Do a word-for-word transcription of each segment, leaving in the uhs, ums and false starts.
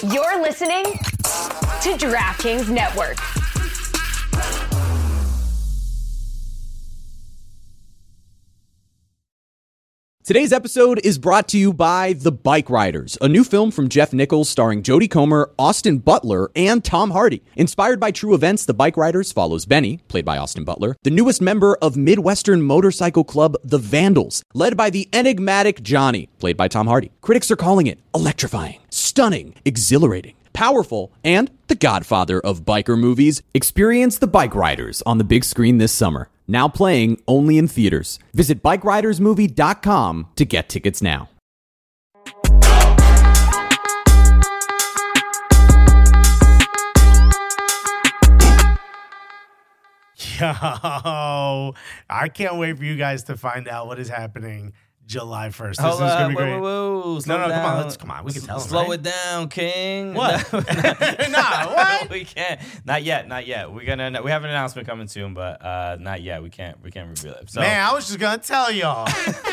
You're listening to DraftKings Network. Today's episode is brought to you by The Bike Riders, a new film from Jeff Nichols starring Jodie Comer, Austin Butler, and Tom Hardy. Inspired by true events, The Bike Riders follows Benny, played by Austin Butler, the newest member of Midwestern motorcycle club The Vandals, led by the enigmatic Johnny, played by Tom Hardy. Critics are calling it electrifying, stunning, exhilarating, powerful, and the godfather of biker movies. Experience The Bike Riders on the big screen this summer. Now playing only in theaters. Visit bike riders movie dot com to get tickets now. Yo, I can't wait for you guys to find out what is happening July first. This Hold is up, gonna be whoa, great. whoa, whoa, slow no, no, down. come on, let's come on. We can tell them, Slow right? it down, King. What? No, Nah, what? we can't. Not yet. Not yet. We're gonna. We have an announcement coming soon, but uh, not yet. We can't. We can't reveal it. So, Man, I was just gonna tell y'all.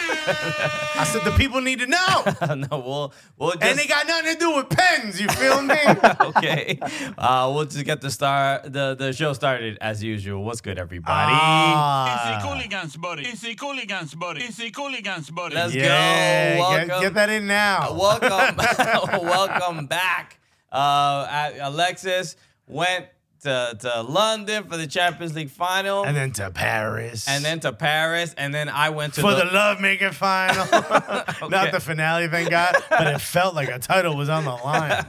I said the people need to know, no, we'll we'll just. and they got nothing to do with pens. You feel me? okay. Uh, we'll just get the star the the show started as usual. What's good, everybody? Ah. Easy Cooligans, buddy. Easy Cooligans, buddy. Easy Cooligans, buddy. Let's Yeah, go. get, Welcome. get that in now. Welcome, welcome back. Uh, Alexis went to, to London for the Champions League final, And then to Paris. and then to Paris, and then I went to for the, the love making final. Not the finale, thank God. But it felt like a title was on the line.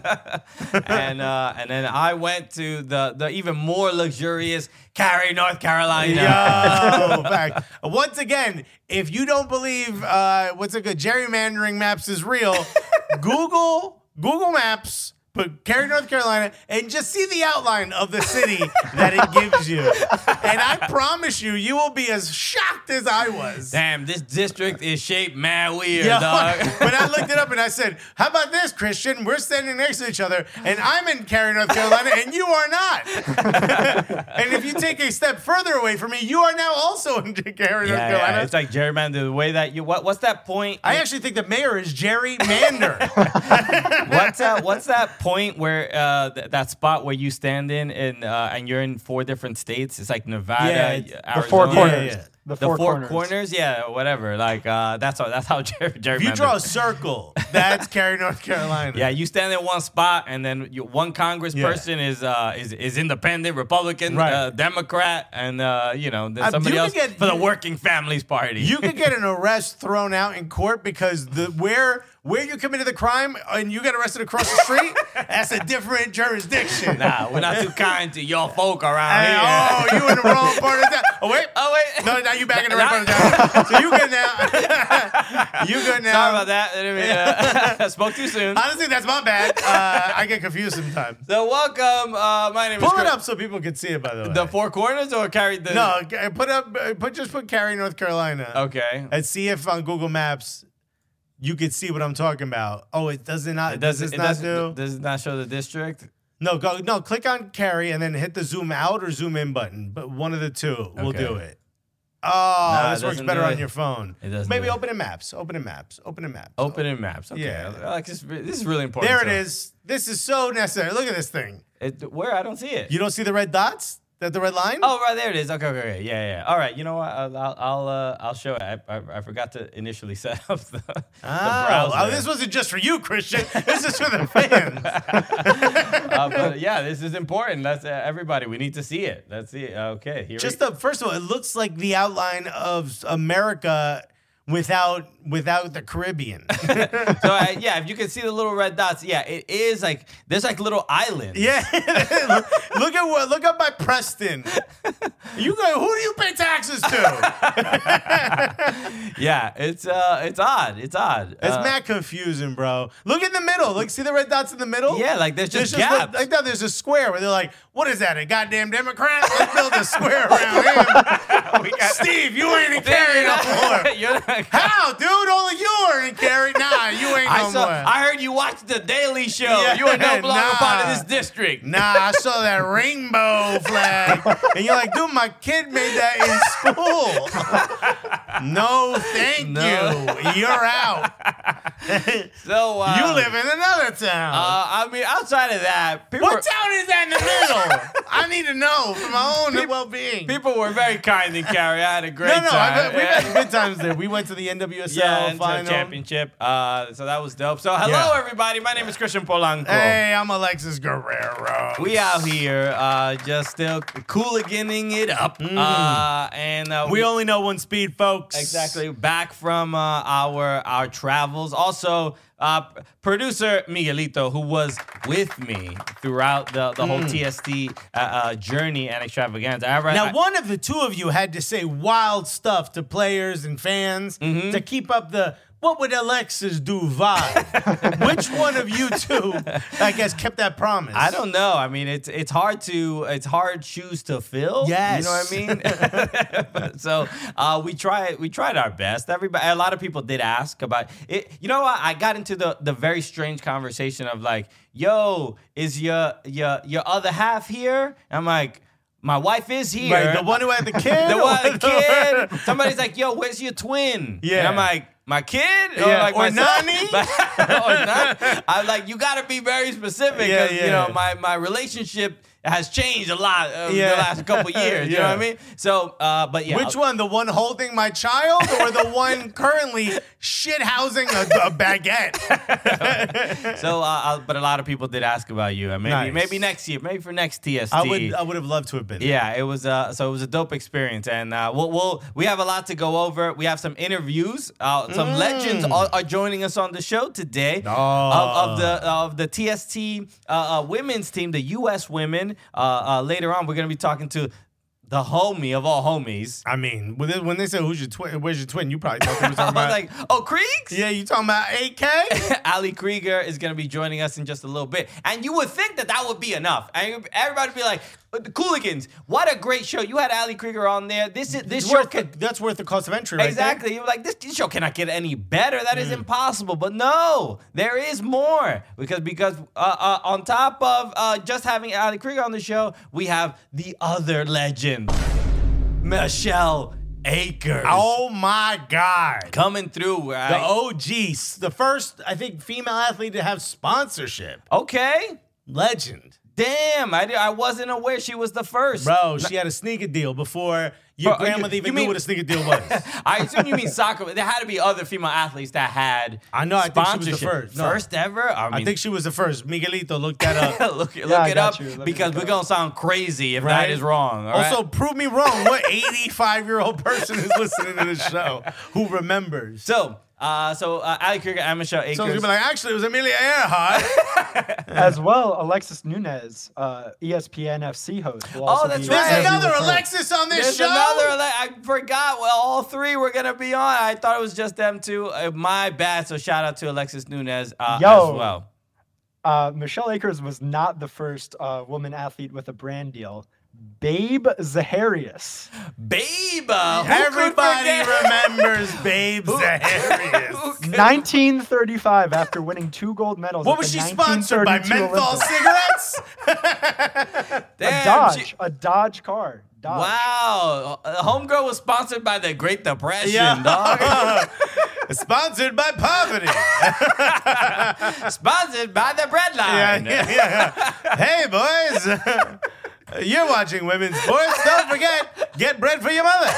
and uh, and then I went to the the even more luxurious Cary, North Carolina. Yo, fact. Once again, if you don't believe uh, what's a good gerrymandering maps is real, Google Google Maps. Put Cary, North Carolina, and just see the outline of the city that it gives you. And I promise you, you will be as shocked as I was. Damn, this district is shaped mad weird, Yo, dog. when I looked it up and I said, how about this, Christian? We're standing next to each other, and I'm in Cary, North Carolina, and you are not. And if you take a step further away from me, you are now also in Cary, North Yeah, Carolina. yeah, it's like gerrymander. The way that you what what's that point? I actually think the mayor is Jerry Mander. what's that? What's that point where uh, th- that spot where you stand in and uh, and you're in four different states? It's like Nevada, Yeah, it's Arizona. The four corners. Yeah, yeah. The The four, four, corners. corners. yeah, whatever. Like uh, that's how that's how Jerry. If you draw a circle, that's Cary, North Carolina. Yeah, you stand in one spot, and then you, one congressperson Yeah. is uh, is is independent, Republican, Right. uh, Democrat, and uh, you know then Uh, somebody you else could get- for the you- Working Families Party. You could get an arrest thrown out in court because the where where you committed the crime and you get arrested across the street, that's a different jurisdiction. nah, we're not too kind to your folk around Hey, here. oh, you in the wrong part of town. Oh, wait. Oh wait, No, now you back in the right part of town. So you good now. You good now. Sorry about that. I didn't mean, uh, spoke too soon. Honestly, that's my bad. Uh, I get confused sometimes. So welcome. Uh, my name is Pull it Chris. up so people can see it, by the way. The four corners or carry the No, g- put up, uh, put just put Cary, North Carolina. Okay. And see if on Google Maps you could see what I'm talking about. Oh, it does it not? It does does this it not does, do? does it not show the district? No, go no. Click on Cary and then hit the zoom out or zoom in button. But one of the two will Okay. do it. Oh, Nah, this it works doesn't better do on it. your phone. It doesn't Maybe do it. open in Maps. Open in Maps. Open in Maps. Open in maps. Okay. Yeah. I like this. This is really important. There it so- is. This is so necessary. Look at this thing. It, where I don't see it. You don't see the red dots? That the red line? Oh, right there it is. Okay, okay, okay. Yeah, yeah. All right. You know what? I'll, I'll, I'll, uh, I'll show it. I, I, I forgot to initially set up the, the Oh, browser. oh, this wasn't just for you, Christian. This is for the fans. uh, but yeah, this is important. That's uh, everybody. We need to see it. That's it. Okay. Here Just we the first of all, it looks like the outline of America without without the Caribbean. So uh, yeah, if you can see the little red dots, yeah, it is like there's like little islands. Yeah, look at what look up by Preston. You go. Who do you pay taxes to? Yeah, it's uh, it's odd. It's odd. It's Uh, mad confusing, bro. Look in the middle. Look, see the red dots in the middle? Yeah, like there's just There's gaps. like that. There's a square where they're like, What is that, a goddamn Democrat? Let's build a square around him. We got- Steve, you ain't in Cary no more. You're not- How, dude? Only you are in Cary. Nah, you ain't I no saw. more. I heard you watched the Daily Show. Yeah, you are no longer nah. part of this district. Nah, I saw that rainbow flag. And you're like, dude, my kid made that in school. No, thank No. you. You're out. So uh, You live in another town. Uh, I mean, outside of that, people what were, town is that in the middle? I need to know for my own well-being. people were very kind in Cary. I had a great no, no, time. I've, we've had good times there. We went to the N W S L yeah, into the final. championship. Uh, so that was dope. So hello, Yeah. everybody. My name is Christian Polanco. Hey, I'm Alexis Guerrero. We out here uh, just still cooliganing it up. Uh, and uh, We only know one speed, folks. Exactly. Back from uh, our our travels. Also, uh, p- producer Miguelito, who was with me throughout the, the whole T S T uh, uh, journey and extravaganza. I, I, Now, one of the two of you had to say wild stuff to players and fans Mm-hmm. to keep up the "what would Alexis do" vibe. Which one of you two, I guess, kept that promise? I don't know. I mean, it's it's hard to it's hard shoes to fill. Yes. You know what I mean. so uh, we tried we tried our best. Everybody, a lot of people did ask about it. You know what? I got into the the very strange conversation of like, "Yo, is your your your other half here?" I'm like, "My wife is here." Right, the one who had the kid. the or one, the kid. Somebody's like, "Yo, where's your twin?" Yeah. And I'm like, "My kid?" Or Yeah, like or my son? Nani? or not. I'm like, you got to be very specific Yeah, because, you yeah. know, my, my relationship has changed a lot uh, Yeah. the last couple years. You know Yeah. what I mean? So, uh, but yeah. Which one? The one holding my child or the one currently shit housing a, a baguette? So, uh, uh, but a lot of people did ask about you. And maybe, Nice. maybe next year, maybe for next T S T. I would I would have loved to have been. Yeah, it was uh so it was a dope experience, and uh, we'll, we'll we have a lot to go over. We have some interviews. Uh, some legends are, are joining us on the show today Oh. of, of the of the T S T uh, uh, women's team, the U S women. Uh, uh, later on, we're gonna be talking to the homie of all homies. I mean, when they, when they say who's your twin, where's your twin, you probably thought they were I talking was about. like, oh, Kriegs? Yeah, you talking about eight K? Ali Krieger is going to be joining us in just a little bit. And you would think that that would be enough. And everybody would be like, "But the Cooligans, what a great show. You had Ali Krieger on there. This is this It's show worth can, the, that's worth the cost of entry, right Exactly. You're like, this, this show cannot get any better. That is Mm. impossible. But no, there is more. Because because uh, uh, on top of uh, just having Ali Krieger on the show, we have the other legend, Michelle Akers. Oh my God. Coming through. Right? The O Gs. The first, I think, female athlete to have sponsorship. Okay. Legend. Damn, I, di- I wasn't aware she was the first. Bro, she had a sneaker deal before your Bro, grandmother you- even you knew mean- what a sneaker deal was. I assume you mean soccer, but there had to be other female athletes that had I know, I think she was the sponsorship. first. No. First ever? I, mean, I think she was the first. Miguelito, look that up. look, look I it got up you. Let me because look we're it going to sound crazy if Right? that is wrong. all right? Also, prove me wrong. What eighty-five-year-old person is listening to this show who remembers? so, uh, so uh, Ali Krieger and Michelle Akers. So it's gonna be like, actually, it was Amelia Earhart. As well, Alexis Nunez, uh, E S P N F C host. Will Oh, also that's be right. There's interviewed another with her. Alexis on this There's show. another. ele- I forgot. Well, all three were gonna be on. I thought it was just them two. Uh, my bad. So shout out to Alexis Nunez uh, Yo. as well. Uh, Michelle Akers was not the first uh, woman athlete with a brand deal. Babe Zaharias. Babe, uh, who could Everybody forget? remembers Babe Zaharias. Who could- nineteen thirty-five, after winning two gold medals. What at was the she sponsored by? nineteen thirty-two Menthol Olympics. cigarettes? A Damn, Dodge, she- a Dodge car. Dodge. Wow, uh, Homegirl was sponsored by the Great Depression, Yeah. dog. Sponsored by poverty. Sponsored by the bread Yeah, line. yeah, yeah. Hey, boys. You're watching women's sports. Don't forget, get bread for your mother.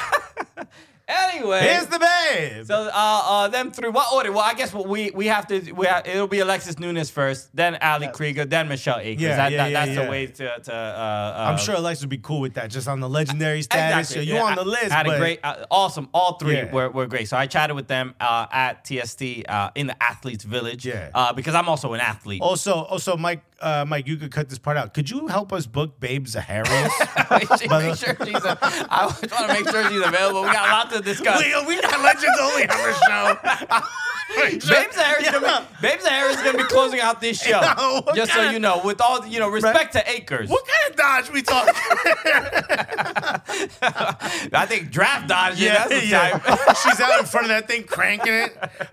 Anyway, Here's the babe. so uh, uh, them three. What order? Well, I guess what we we have to we have, it'll be Alexis Nunez first, then Ali Krieger, then Michelle Akers. Yeah, that, yeah, that, yeah, that's yeah. the way to to. Uh, uh, I'm sure Alex would be cool with that, just on the legendary status. Exactly. So you yeah. on the list, Had but a great, uh, awesome. All three Yeah. were, were great. So I chatted with them uh, at T S T uh, in the Athletes Village. Yeah. Uh, because I'm also an athlete. also, also, Mike, uh, Mike, you could cut this part out. Could you help us book Babe Zaharias? make, sure, make sure she's. A, I just want to make sure she's available. We got a lot to discuss. we, we got legends only on the show. Babe Zahara is gonna be, Babe Zahara is gonna be closing out this show. Yo, what just so kind- you know, with all you know, respect to Akers. What kind of dodge we talking? I think draft dodge. Yeah, that's the yeah. type. She's out in front of that thing, cranking it.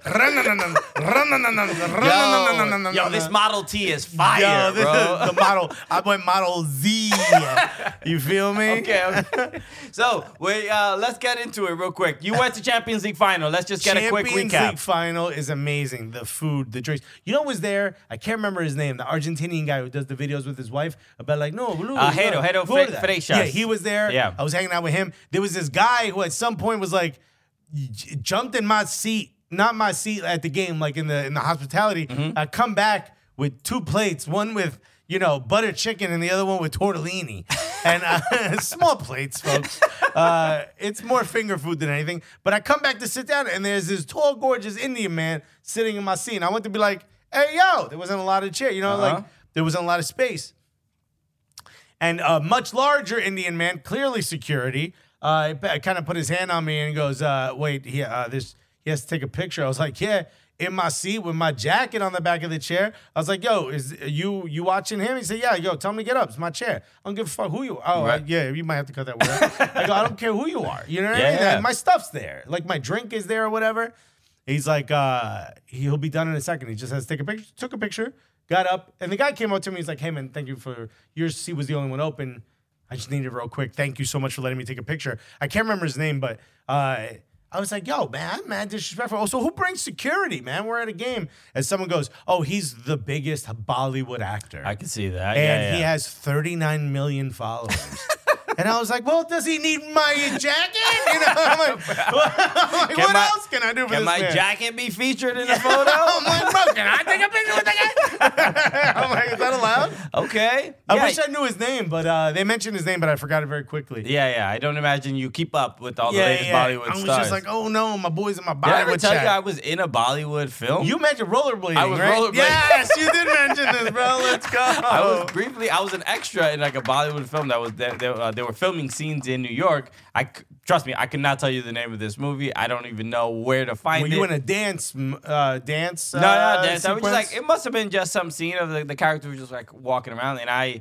Yo, yo, this Model T is fire, Yo, this bro. is the model. I went Model Z. You feel me? Okay, okay. So we uh, let's get into it real quick. You went to Champions League final. Let's just get Champions a quick League recap. final is amazing. The food, the drinks. You know who was there? I can't remember his name. The Argentinian guy who does the videos with his wife about like, no, boludo, Uh, Jero, no, Jero gorda. Fre- Freixas. Yeah, he was there. Yeah. I was hanging out with him. There was this guy who at some point was like, j- jumped in my seat, not my seat at the game, like in the in the hospitality. Mm-hmm. I come back with two plates, one with, you know, butter chicken and the other one with tortellini. And uh, small plates, folks. Uh, it's more finger food than anything. But I come back to sit down, and there's this tall, gorgeous Indian man sitting in my seat. And I went to be like, hey, yo, there wasn't a lot of chair. You know, Uh-huh. like there wasn't a lot of space. And a much larger Indian man, clearly security, uh, kind of put his hand on me and goes, uh, wait, he, uh, this, he has to take a picture. I was like, yeah. In my seat with my jacket on the back of the chair. I was like, yo, is you you watching him? He said, yeah, yo, tell him to get up. It's my chair. I don't give a fuck who you are. Oh, Right. I- yeah, you might have to cut that word out. I go, I don't care who you are. You know what Yeah, I mean? yeah. And my stuff's there. Like my drink is there or whatever. He's like, uh, he'll be done in a second. He just has to take a picture. Took a picture, got up, and the guy came up to me. He's like, hey, man, thank you for, your seat was the only one open. I just needed it real quick. Thank you so much for letting me take a picture. I can't remember his name, but uh, I was like, yo, man, I'm mad disrespectful. Oh, so who brings security, man? We're at a game. And someone goes, oh, he's the biggest Bollywood actor. I can see that. and yeah, he yeah. has thirty-nine million followers. And I was like, well, does he need my jacket? You know, I'm like, well, I'm like, Can what my- else can I do for Can this my man? jacket be featured in the photo? I'm like, bro, can I take a picture with the guy? I'm like, is that allowed? Okay. I Yeah. wish I knew his name, but uh, they mentioned his name, but I forgot it very quickly. Yeah, yeah. I don't imagine you keep up with all the latest Bollywood I was stars. just like, oh no, my boy's in my Did I ever Bollywood tell chat. you I was in a Bollywood film? You mentioned rollerblading, I was right? rollerblading. Yes, you did mention this, bro. Let's go. I was briefly. I was an extra in like a Bollywood film that was. They, they, uh, they were filming scenes in New York. I c- trust me. I could not tell you the name of this movie. I don't even know where to find Were it. you in a dance, uh, dance? no, no, uh, dance. I was just sequence? like, it must have been just some scene of the, the character was just like walking around, and I.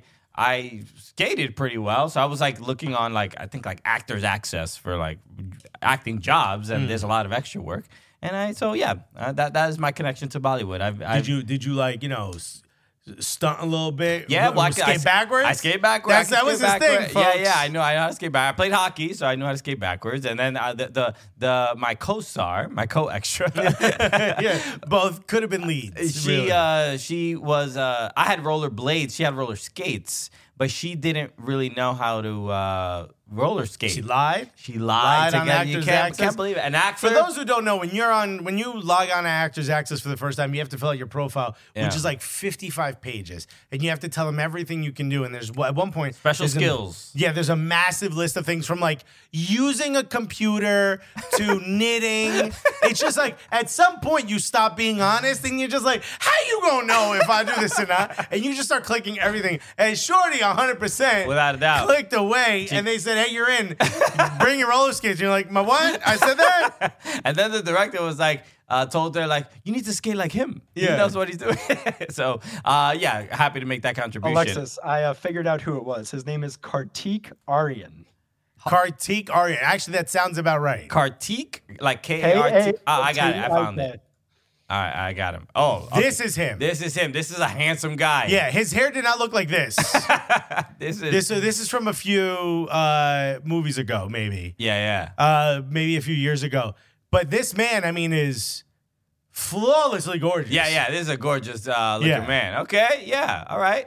I skated pretty well, so I was like looking on like I think like Actors Access for like acting jobs, and Mm. there's a lot of extra work. And I so yeah, uh, that that is my connection to Bollywood. I've, I've Did you did you like you know s- stunt a little bit? Yeah, well, I, skate I, backwards. I skate backwards. That's, I that can was skate his thing, backwards. folks. Yeah, yeah, I know. I know how to skate back. I played hockey, so I know how to skate backwards. And then uh, the, the the my co-star, my co-extra, yeah, both could have been leads. she really. uh she was uh I had roller blades. She had roller skates, but she didn't really know how to uh roller skate. She lied. She lied, Lied on to get, you Actors can't, Access? can't believe it. An actor. For those who don't know, when you're on, when you log on to Actors Access for the first time, you have to fill out your profile, Yeah. which is like fifty-five pages, and you have to tell them everything you can do. And there's at one point Special there's a- skills. yeah, there's a massive list of things from like using a computer to knitting. It's just like at some point you stop being honest, and you're just like, how you gonna know if I do this or not? And you just start clicking everything. And Shorty, one hundred percent, Without a doubt. clicked away, and they said, hey, you're in. Bring your roller skates. You're like, my what? I said that. And then the director was like, uh, told her like, you need to skate like him. He Yeah. knows what he's doing. So, uh, yeah, happy to make that contribution. Alexis, I uh, figured out who it was. His name is Kartik Aryan. Kartik Aryan. Actually, that sounds about right. Kartik, like K A R T. K A Oh, I got it. I found T I it. K. All right, I got him. Oh, okay. This is him. This is him. This is a handsome guy. Yeah, his hair did not look like this. This is. this uh, this is from a few uh, movies ago, maybe. yeah, yeah. Uh, maybe a few years ago. But this man, I mean, is flawlessly gorgeous. Yeah, yeah. This is a gorgeous uh, looking Yeah. man. Okay, yeah. All right.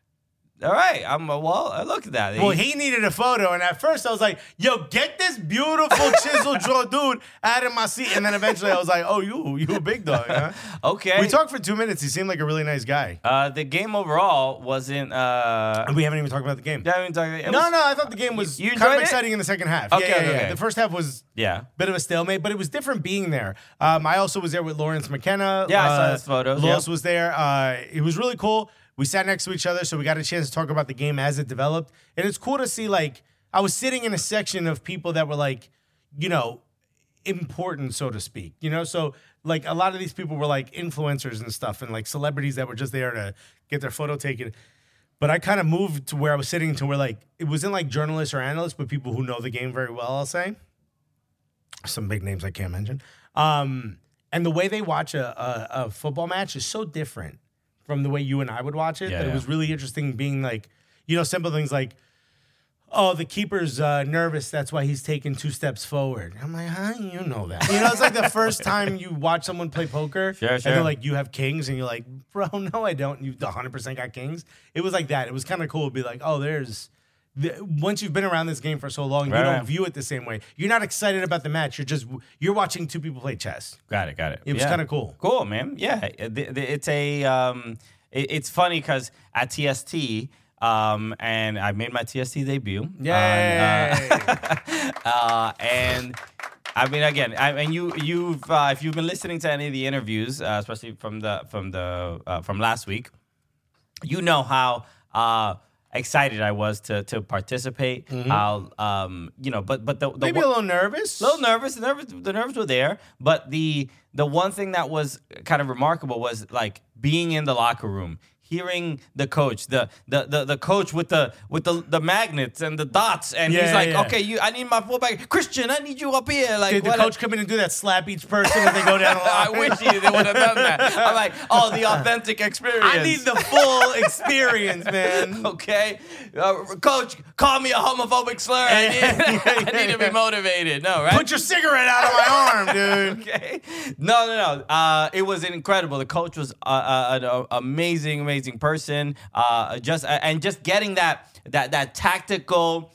All right. I'm uh, well. uh, Look at that. Well, He- he needed a photo, and at first I was like, "Yo, get this beautiful chiseled jaw dude out of my seat." And then eventually I was like, "Oh, you, you a big dog?" Huh? okay. We talked for two minutes. He seemed like a really nice guy. Uh, the game overall wasn't. Uh, And we haven't even talked about the game. yeah, I mean, talking- it No, was- no, I thought the game was You kind enjoyed of it? exciting in the second half. Okay, yeah, yeah, okay, yeah. okay. The first half was Yeah. a bit of a stalemate, but it was different being there. Um, I also was there with Lawrence McKenna. Yeah, I saw uh, his photos, Lawrence yeah. was there. Uh, it was really cool. We sat next to each other, so we got a chance to talk about the game as it developed. And it's cool to see, like, I was sitting in a section of people that were like, you know, important, so to speak. You know, so like a lot of these people were like influencers and stuff, and like celebrities that were just there to get their photo taken. But I kind of moved to where I was sitting to where like it wasn't like journalists or analysts, but people who know the game very well. I'll say some big names I can't mention. Um, and the way they watch a, a, a football match is so different from the way you and I would watch it. Yeah, that yeah. It was really interesting being like, you know, simple things like, oh, the keeper's uh, nervous. That's why he's taking two steps forward. I'm like, how do you know that? You know, it's like the first time you watch someone play poker. Sure, and sure. they're like, you have kings. And you're like, bro, no, I don't. You one hundred percent got kings. It was like that. It was kind of cool to be like, oh, there's... The, once you've been around this game for so long, Right, you don't right. view it the same way. You're not excited about the match. You're just... You're watching two people play chess. Got it, got it. It was Yeah. kind of cool. Cool, man. Yeah, it- it- it's a um, it- it's funny because at T S T, um, and I made my T S T debut. Yay! on, uh, uh, and I mean, again, I mean, you you've uh, if you've been listening to any of the interviews, uh, especially from the from the uh, from last week, you know how uh, excited I was to to participate. How um, you know, but but the, the Maybe one- a little nervous. a little nervous. The nerves, the nerves were there, but the the one thing that was kind of remarkable was like being in the locker room, hearing the coach, the the the, the coach with the with the, the magnets and the dots, and Yeah, he's like, yeah. okay, you, I need my fullback, Christian, I need you up here. Like, Did the what- coach come in and do that slap each person when they go down the I line? wish he, they would have done that. I'm like, oh, the authentic experience. I need the full experience, man. Okay, uh, coach, call me a homophobic slur. I need, I need to be motivated. No, right? Put your cigarette out of my arm, dude. Okay. No, no, no. Uh, it was incredible. The coach was uh, uh, an uh, amazing, amazing person. Uh, just uh, and just getting that that that tactical,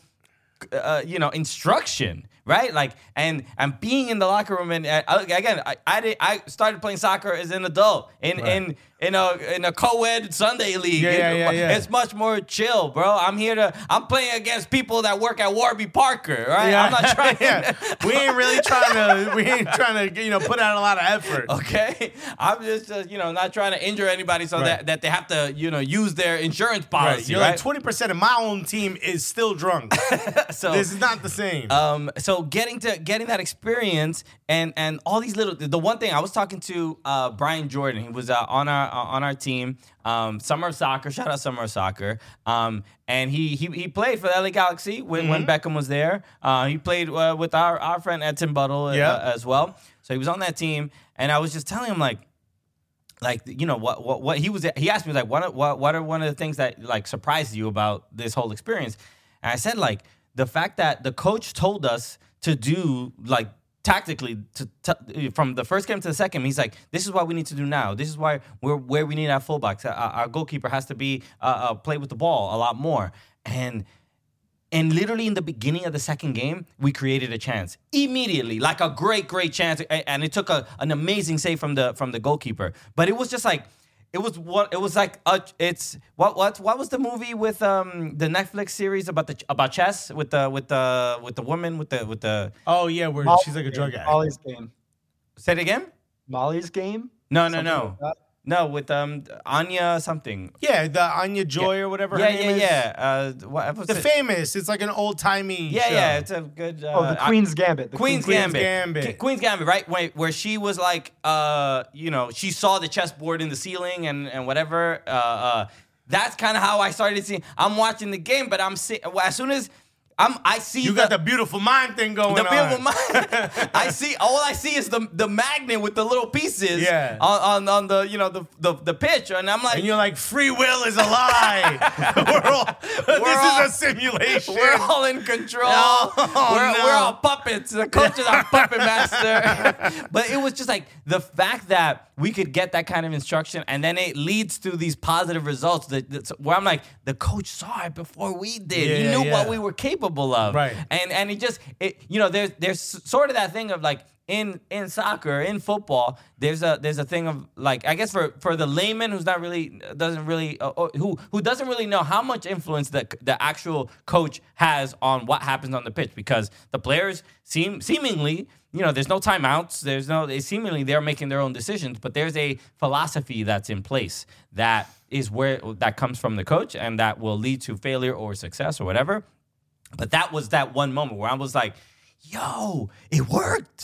uh, you know, instruction. Right, like, and and being in the locker room, and uh, again, I I, did, I started playing soccer as an adult in in in a in a co-ed Sunday league. Yeah, yeah, yeah, yeah. It's much more chill, bro. I'm here to. I'm playing against people that work at Warby Parker. Right, Yeah. I'm not trying. Yeah. We ain't really trying to. We ain't trying to. You know, put out a lot of effort. Okay, I'm just uh, you know not trying to injure anybody so Right. that, that they have to you know use their insurance Right. policy. You're Right. like twenty percent of my own team is still drunk. so This is not the same. um so getting to getting that experience and and all these little the one thing I was talking to uh, Brian Jordan. He was uh, on our uh, on our team. Um, Summer of Soccer, shout out Summer of Soccer. Um, and he he he played for the L A Galaxy when, when Beckham was there. Uh, he played uh, with our our friend Edson Buttle uh, Yeah. as well. So he was on that team, and I was just telling him like. Like, you know, what what what he was he asked me like what what what are one of the things that like surprised you about this whole experience? And I said like the fact that the coach told us to do like tactically to, to from the first game to the second, he's like, this is what we need to do now. This is why we're where we need our fullbacks. Our, our goalkeeper has to be uh, uh, play with the ball a lot more. And And literally in the beginning of the second game, we created a chance immediately, like a great, great chance, A- and it took a, an amazing save from the from the goalkeeper. But it was just like, it was what it was like. A, it's what what what was the movie with um the Netflix series about the about chess with the with the with the woman with the with the oh yeah, where Molly's she's like a game, drug addict. Molly's game. say it again? Molly's game. No, no, Something no, like that? no. With um Anya something. Yeah, the Anya Joy or whatever. Yeah, her name yeah, is. yeah. Uh, what was The it? famous. It's like an old timey. Yeah, show. yeah. It's a good. Uh, Oh, the I- Queen's Gambit. The Queen's, Queen's Gambit. Gambit. Qu- Queen's Gambit, right? Where, where she was like, uh, you know, she saw the chessboard in the ceiling and, and whatever. Uh, uh, that's kind of how I started seeing. I'm watching the game, but I'm see- as soon as I'm, I see You the, got the beautiful mind thing going the on. beautiful mind. I see all I see is the the magnet with the little pieces Yeah. on, on on the you know the the, the pitch, and I'm like, And you're like, free will is a lie. we're all, this all- is a simulation. we're all in control. Oh, we're, no. we're all puppets. The coach is our puppet master. But it was just like the fact that we could get that kind of instruction and then it leads to these positive results that, that's where I'm like, the coach saw it before we did. Yeah, he yeah, knew yeah. what we were capable of. Right. And and it just it you know, there's there's sort of that thing of like in in soccer, in football, there's a there's a thing of like I guess for, for the layman who's not really doesn't really uh, or who who doesn't really know how much influence the the actual coach has on what happens on the pitch, because the players seem seemingly, you know, there's no timeouts, there's no they seemingly they're making their own decisions, but there's a philosophy that's in place that is where that comes from the coach and that will lead to failure or success or whatever. But that was that one moment where I was like, yo, it worked.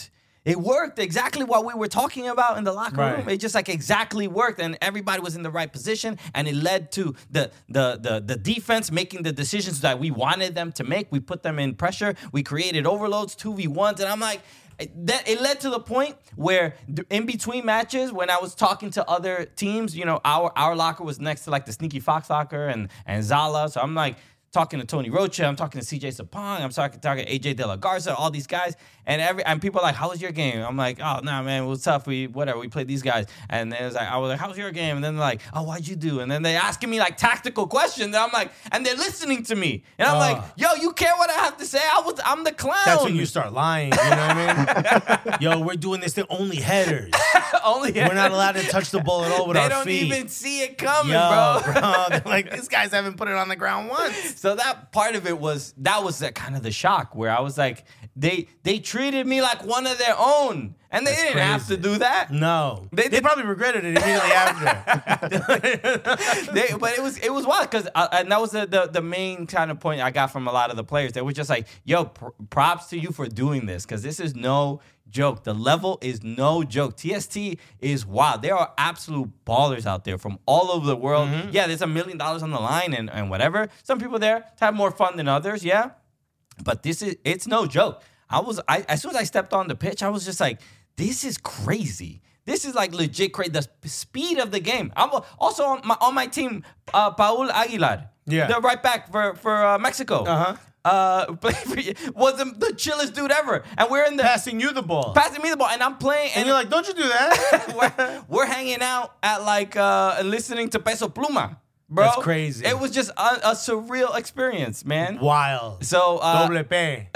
It worked exactly what we were talking about in the locker Right. room. It just like exactly worked, and everybody was in the right position, and it led to the the the the defense making the decisions that we wanted them to make. We put them in pressure. We created overloads, two v ones, and I'm like. That it led to the point where in between matches, when I was talking to other teams, you know, our our locker was next to like the Sneaky Fox locker and and Zala. So I'm like talking to Tony Rocha, I'm talking to C J Sapong, I'm talking talking to A J De La Garza, all these guys, and every and people are like, "How was your game?" I'm like, "Oh, nah, man, it was tough. We whatever. We played these guys." And then it was like, I was like, "How was your game?" And then they're like, "Oh, why'd you do?" And then they asking me like tactical questions, and I'm like, and they're listening to me, and I'm Oh. like, "Yo, you care what I have to say? I was, I'm the clown." That's when you start lying. You know what I mean? Yo, we're doing this. They're only headers. Only We're not allowed to touch the ball at all with They our don't feet. even see it coming, Yo, bro. bro. They're like, these guys haven't put it on the ground once. So that part of it was that was the, kind of the shock where I was like, they they treated me like one of their own, and they That's didn't have crazy. to do that. No. They- They, they- probably regretted it immediately after. They, but it was it was wild because and that was the, the the main kind of point I got from a lot of the players. They were just like, "Yo, pr- props to you for doing this because this is no joke. The level is no joke. T S T is wild. There are absolute ballers out there from all over the world. Mm-hmm. Yeah, there's a million dollars on the line and and whatever. Some people there have more fun than others. Yeah, but this is it's no joke. I was I as soon as I stepped on the pitch, I was just like, this is crazy. This is like legit crazy. The sp- speed of the game. I'm also on my on my team, uh, Paul Aguilar. Yeah. the right back for for uh, Mexico. Uh-huh. Uh, play for- was the, the chillest dude ever, and we're in the Passing you the ball. passing me the ball, and I'm playing, and you're like, don't you do that? we're, we're hanging out at like uh, listening to Peso Pluma, bro. That's crazy. It was just a, a surreal experience, man. Wild. So uh, Doble P.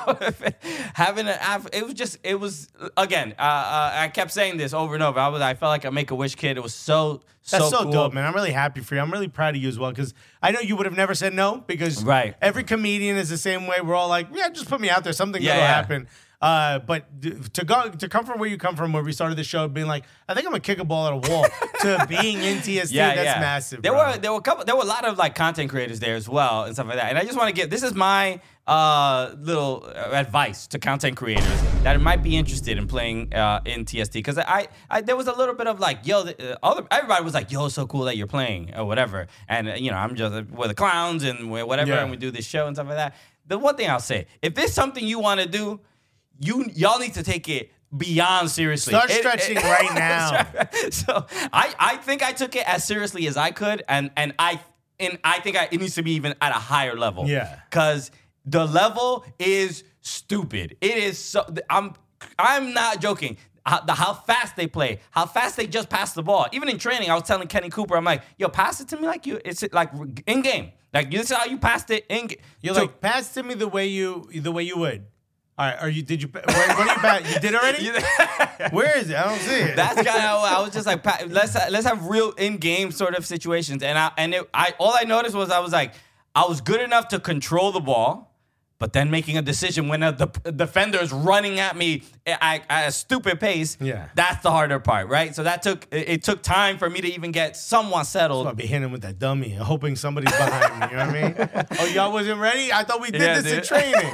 having an Af- it was just it was again. Uh, uh, I kept saying this over and over. I was I felt like a Make a Wish kid. It was so so That's so, cool. dope, man. I'm really happy for you. I'm really proud of you as well because I know you would have never said no because Right. every comedian is the same way. We're all like, yeah, just put me out there. Something Yeah, good will yeah. happen. Uh, but d- to go to come from where you come from, where we started the show, being like, I think I'm gonna kick a ball at a wall, to being in T S T, Yeah, that's yeah. massive. There bro. were there were a couple there were a lot of like content creators there as well and stuff like that. And I just want to give this is my uh, little uh, advice to content creators that might be interested in playing uh, in T S T because I, I there was a little bit of like yo the, uh, other, everybody was like yo it's so cool that you're playing or whatever and uh, you know I'm just uh, we're the clowns and we're whatever Yeah. and we do this show and stuff like that. The one thing I'll say if there's something you want to do, you y'all need to take it beyond seriously. Start It- stretching it- right now. So I, I think I took it as seriously as I could, and and I and I think I, it needs to be even at a higher level. Yeah. because the level is stupid. It is so. I'm I'm not joking. How, the, how fast they play, how fast they just pass the ball. Even in training, I was telling Kenny Cooper, I'm like, yo, pass it to me like you. It's like in game. Like this is how you passed it in. Ga-. You're So- like, pass to me the way you the way you would. All right, are you? Did you? Where, what are you? Pass? You did already? Where is it? I don't see it. That's kind of how I was just like, pa- let's let's have real in-game sort of situations. And I and it, I all I noticed was I was like, I was good enough to control the ball, but then making a decision when a, the defender is running at me at, at a stupid pace. Yeah. that's the harder part, right? So that took it, it took time for me to even get somewhat settled. I'll be hitting with that dummy and hoping somebody's behind me. You know what I mean? Oh, y'all wasn't ready? I thought we did Yeah, this in dude. training.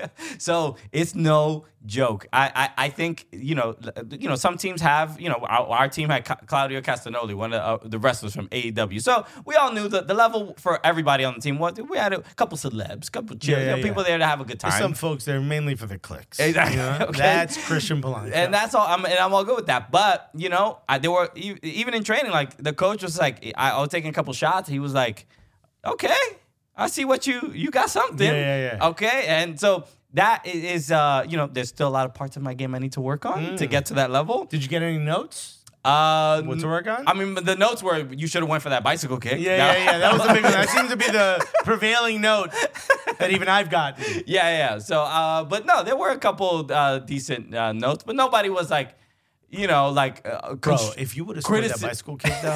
So it's no joke. I, I I think you know you know some teams have you know our, our team had Ca- Claudio Castagnoli, one of the, uh, the wrestlers from A E W. So we all knew that the level for everybody on the team was we had a couple celebs, couple chill, Yeah, yeah, you know, people yeah. there to have a good There's time. some folks that are mainly for the clicks. Exactly. You know? Okay. That's Christian Polanco. And that's all. I'm, and I'm all good with that. But you know, I, there were e- even in training, like the coach was like, I, I was taking a couple shots. He was like, "Okay, I see what you you got something." Yeah, yeah, yeah. Okay, and so that i- is, uh, you know, there's still a lot of parts of my game I need to work on Mm. to get to that level. Did you get any notes? Uh, What to work on? I mean, the notes were you should have went for that bicycle kick. Yeah, That- yeah, yeah. That was the big one. That seems to be the prevailing note that even I've gotten. Yeah, yeah. So, uh, but no, there were a couple uh, decent uh, notes, but nobody was like, you know, like, uh, Bro, const- if you would have scored that critici- bicycle kick, though,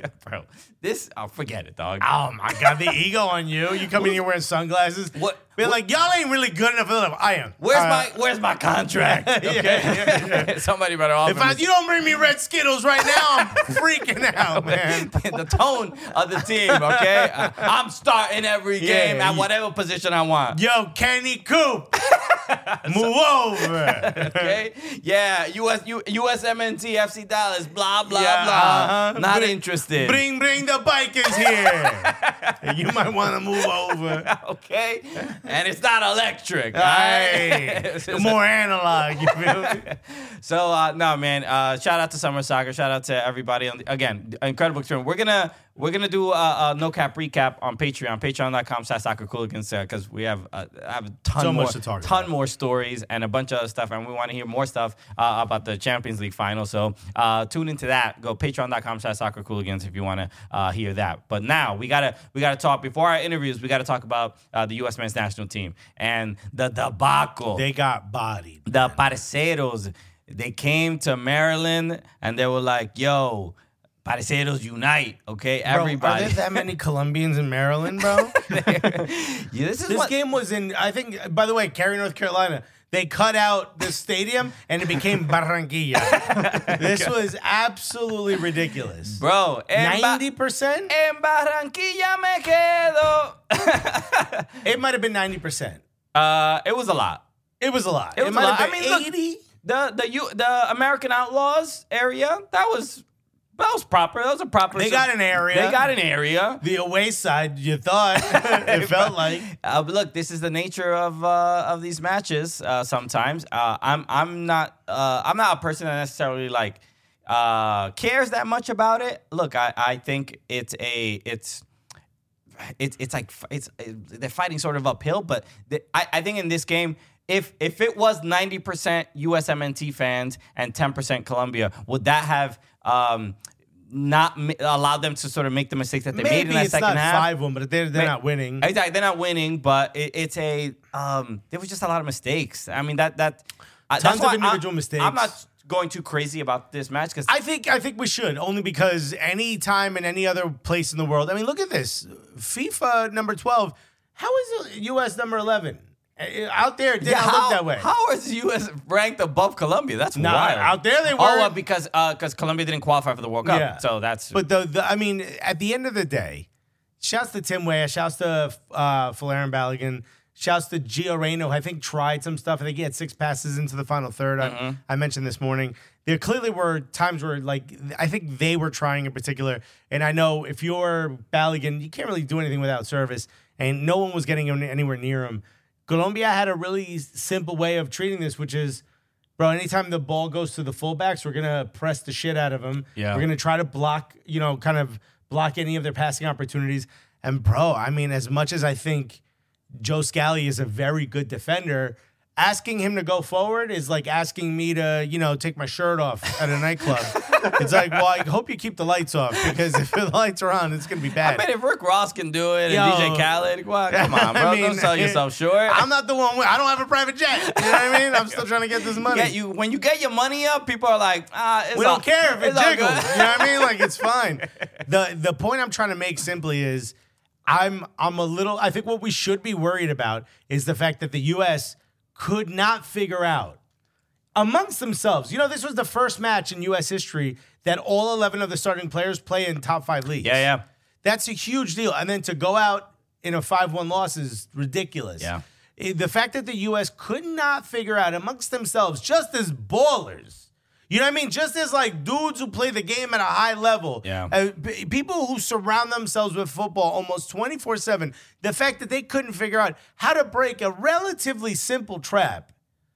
Bro, this, oh, forget it, dog. Oh my God, the ego on you. You come in here wearing sunglasses. What? Being like, y'all ain't really good enough. I am. Where's Uh, my Where's my contract? Okay, yeah, yeah, somebody better offer If I, me you don't bring me red Skittles right now, I'm freaking out, man. the tone of the team, okay? I, I'm starting every game Yeah, at you- whatever position I want. Yo, Kenny Coop, move over. Okay? Yeah, U S U, U S M N T, F C Dallas, blah, blah, Yeah, blah. uh-huh. Not Bring- interested. Bring, bring the bikers here. You might want to move over. Okay? And it's not electric, all Hey, right? more analog. You feel me? So uh, no, man. Uh, shout out to Summer Soccer. Shout out to everybody. On the, again, incredible experience. We're gonna we're gonna do a, a no cap recap on Patreon. Patreon dot com slash soccer cooligans because we have uh, have a ton So more much to talk ton about. more stories and a bunch of other stuff, and we want to hear more stuff uh, about the Champions League final. So uh, tune into that. Go Patreon dot com slash soccer cooligans if you want to uh, hear that. But now we gotta we gotta talk before our interviews. We gotta talk about uh, the U S men's national team and the debacle. They got bodied. The parceros, they came to Maryland and they were like, yo, parceros unite, okay? Bro, Everybody. Are there that many Colombians in Maryland, bro? Yeah, this is This what, game was in, I think, by the way, Cary, North Carolina. They cut out the stadium and it became Barranquilla. This was absolutely ridiculous. bro. En, Ba- ninety percent? en Barranquilla me quedo. It might have been ninety percent. uh, it was a lot. It was a lot. It was a might lot. have I been mean, look, eighty. the the U, the American Outlaws area, that was that was proper. That was a proper. They got an area. They got an area. The away side, you thought. It felt like. Uh, but look, this is the nature of uh, of these matches. Uh, sometimes uh, I'm I'm not uh, I'm not a person that necessarily like uh, cares that much about it. Look, I, I think it's a it's it's it's like it's they're fighting sort of uphill. But the, I I think in this game, if if it was ninety percent U S M N T fans and ten percent Colombia, would that have um, not ma- allowed them to sort of make the mistakes that they made in Maybe that it's second not half? five one, but they're, they're May- not winning. Exactly, they're not winning, but it, it's a um, there was just a lot of mistakes. I mean that that uh, Tons that's of why individual I'm, mistakes. I'm not going too crazy about this match because I think I think we should, only because any time in any other place in the world. I mean, look at this. FIFA number twelve. How is it U S number eleven? Uh, Out there, it did not how, look that way. How is the U S ranked above Colombia? That's No, wild. out there they Oh, well, weren't. because because Colombia didn't qualify for the World Cup, Yeah. so that's But the, the I mean, at the end of the day, shouts to Tim Weah, shouts to uh, Falarin Balogun, shouts to Gio Reyna, who I think tried some stuff. I think he had six passes into the final third. Mm-hmm. I, I mentioned this morning. There clearly were times where, like, I think they were trying in particular. And I know if you're Balogun, you can't really do anything without service. And no one was getting anywhere near him. Colombia had a really simple way of treating this, which is, bro, anytime the ball goes to the fullbacks, we're going to press the shit out of them. Yeah. We're going to try to block, you know, kind of block any of their passing opportunities. And, bro, I mean, as much as I think Joe Scally is a very good defender, asking him to go forward is like asking me to, you know, take my shirt off at a nightclub. It's like, well, I hope you keep the lights off, because if the lights are on, it's going to be bad. I mean, if Rick Ross can do it and Yo. D J Khaled, well, come on, bro, I mean, don't sell yourself short. I'm not the one. With, I don't have a private jet. You know what I mean? I'm still trying to get this money. Yeah, you when you get your money up, people are like, ah, it's we all, don't care if it it's all jiggles. good. You know what I mean? Like, it's fine. The the point I'm trying to make simply is I'm I'm a little I think what we should be worried about is the fact that the U S could not figure out amongst themselves. You know, this was the first match in U S history that all eleven of the starting players play in top five leagues. Yeah, yeah. That's a huge deal. And then to go out in a five one loss is ridiculous. Yeah. Eh, The fact that the U S could not figure out amongst themselves, just as ballers, you know what I mean? Just as like dudes who play the game at a high level, Yeah. uh, p- people who surround themselves with football almost twenty-four seven, the fact that they couldn't figure out how to break a relatively simple trap,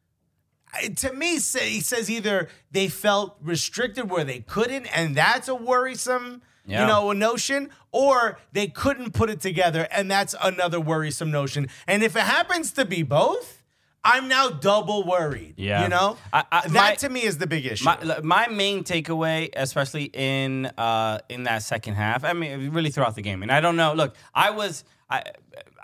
I- to me, say, he says either they felt restricted where they couldn't, and that's a worrisome, Yeah. you know, a notion, or they couldn't put it together, and that's another worrisome notion. And if it happens to be both, I'm now double worried. Yeah. You know? I- I- that my- to me is the big issue. My, my main takeaway, especially in uh, in that second half, I mean, really throughout the game, and I don't know. Look, I was I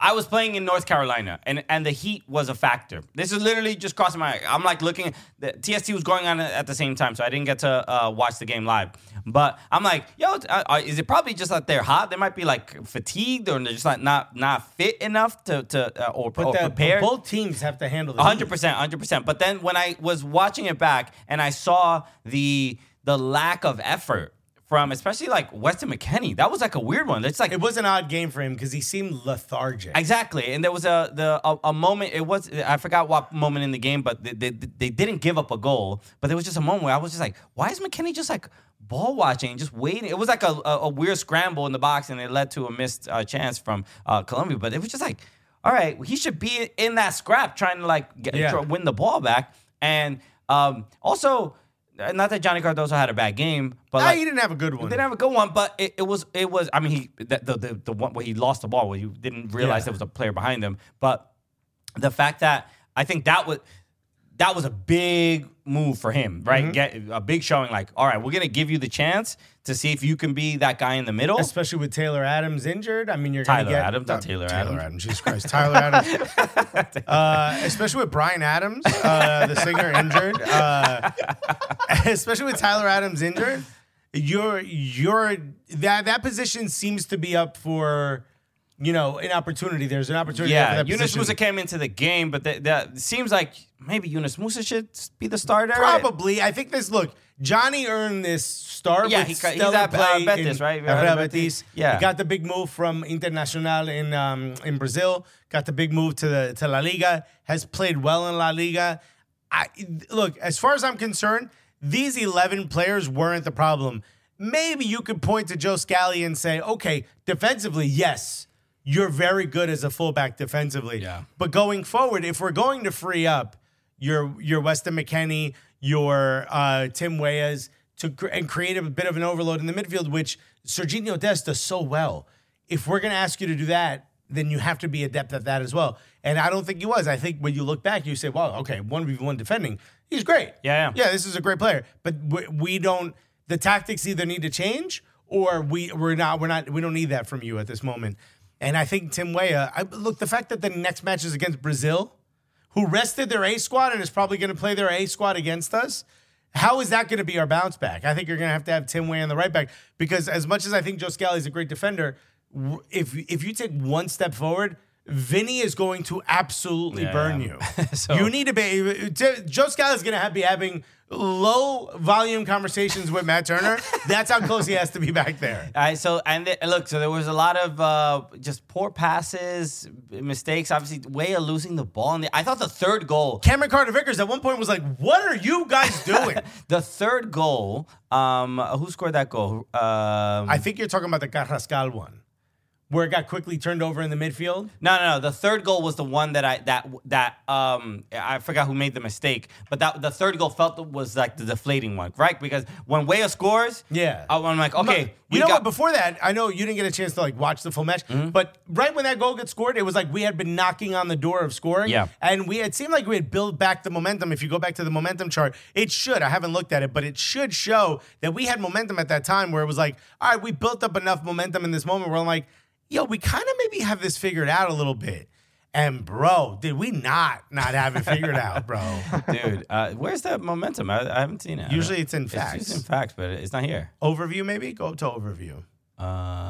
I was playing in North Carolina, and, and the heat was a factor. This is literally just crossing my. I'm like looking. The T S T was going on at the same time, so I didn't get to uh, watch the game live. But I'm like, yo, uh, is it probably just that they're hot? They might be like fatigued, or they're just like not not fit enough to to uh, or, But or the, prepared. both teams have to handle the one hundred percent, one hundred percent. But then when I was watching it back and I saw the the lack of effort from especially like Weston McKennie, that was like a weird one. It's like It was an odd game for him because he seemed lethargic. exactly, and there was a the a, a moment. It was I forgot what moment in the game, but they, they they didn't give up a goal. But there was just a moment where I was just like, why is McKennie just like ball watching and just waiting? It was like a, a, a weird scramble in the box, and it led to a missed uh, chance from uh, Colombia. But it was just like, all right, he should be in that scrap trying to like get, Yeah. try, win the ball back. And um, also, not that Johnny Cardoso had a bad game, but Nah, like, he didn't have a good he one. didn't have a good one, but it, it was it was. I mean, he the the the, the one where he lost the ball, where you didn't realize Yeah. there was a player behind him. But the fact that I think that was that was a big move for him, right? Mm-hmm. Get a big showing. Like, all right, we're gonna give you the chance to see if you can be that guy in the middle. Especially with Taylor Adams injured. I mean, you're Tyler going to get... Adams, not uh, Taylor Taylor Adams. Jesus Christ. Tyler Adams. uh, especially with Brian Adams, uh, the singer, injured. Uh, especially with Tyler Adams injured. You're, you're, that, that position seems to be up for... You know, an opportunity. There's an opportunity for Yeah, that Yunus position. Musa came into the game, but that, that seems like maybe Yunus Musa should be the starter. Probably. I think this, look, Johnny earned this start Yeah, with he got- he's stellar at, uh, play Betis, in right? Real Real Betis. Betis. Yeah. He got the big move from Internacional in um, in Brazil. Got the big move to the to La Liga. Has played well in La Liga. I look, as far as I'm concerned, these eleven players weren't the problem. Maybe you could point to Joe Scally and say, okay, defensively, yes, you're very good as a fullback defensively. Yeah. But going forward, if we're going to free up your your Weston McKennie, your uh, Tim Weahs, to cr- and create a bit of an overload in the midfield, which Serginho Dest does so well. If we're going to ask you to do that, then you have to be adept at that as well. And I don't think he was. I think when you look back, you say, well, okay, one v one defending, he's great. Yeah, yeah. Yeah, this is a great player. But we, we don't, the tactics either need to change or we, we're not, we're not, we don't need that from you at this moment. And I think Tim Weah, I, look, the fact that the next match is against Brazil, who rested their A squad and is probably going to play their A squad against us, how is that going to be our bounce back? I think you're going to have to have Tim Weah on the right back because as much as I think Joe Scally is a great defender, w- if if you take one step forward, Vinny is going to absolutely Yeah. burn you. So- you need to be. Joe Scally is going to have, be having low volume conversations with Matt Turner. That's how close he has to be back there. All right, so and th- look, so there was a lot of uh, just poor passes, mistakes. Obviously, Weah losing the ball. And I thought the third goal, Cameron Carter Vickers at one point was like, "What are you guys doing?" the third goal. Um, who scored that goal? Um, I think you're talking about the Carrascal one, where it got quickly turned over in the midfield. No, no, no. The third goal was the one that I that that um I forgot who made the mistake, but that the third goal felt was like the deflating one, right? Because when Weah scores, Yeah. I- I'm like, okay, you we know got what? Before that, I know you didn't get a chance to like watch the full match, Mm-hmm. but right when that goal gets scored, it was like we had been knocking on the door of scoring. Yeah. And we it seemed like we had built back the momentum. If you go back to the momentum chart, it should. I haven't looked at it, but it should show that we had momentum at that time where it was like, all right, we built up enough momentum in this moment where I'm like, yo, we kind of maybe have this figured out a little bit. And bro, did we not not have it figured out, bro? dude. Uh, where's that momentum? I, I haven't seen it. I Usually don't- it's in facts. It's, in facts, but it's not here. Overview, maybe? Go up to overview. Uh,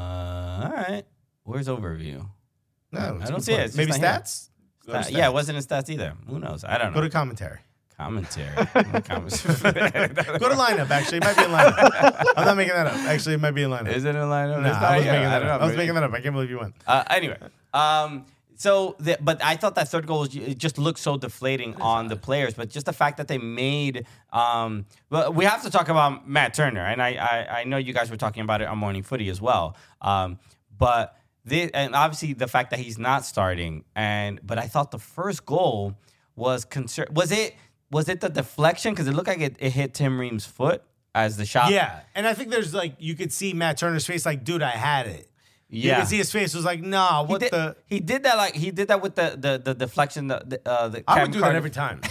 all right. Where's overview? No, I it's a don't good see it. point. It's just Maybe not here. stats? Go to Stat- yeah, stats. it wasn't in stats either. Who knows? I don't know. Go to commentary. commentary. commentary. Go to lineup, actually. It might be in lineup. I'm not making that up. Actually, it might be in lineup. Is it in lineup? No, It's not I was here. making I that don't up. know. I was Maybe- making that up. I can't believe you won. Uh, anyway, um, so the, but I thought that third goal was, it just looked so deflating on the players. But just the fact that they made, um, well, we have to talk about Matt Turner, and I, I I know you guys were talking about it on Morning Footy as well. Um, but this, and obviously the fact that he's not starting, and but I thought the first goal was concern. Was it was it the deflection? Because it looked like it, it hit Tim Ream's foot as the shot. Yeah. And I think there's like, you could see Matt Turner's face like, dude, I had it. You Yeah. could see his face was like, nah, what he did, the. he did that like he did that with the the, the deflection the the, uh, the I Cam would do Carter- that every time.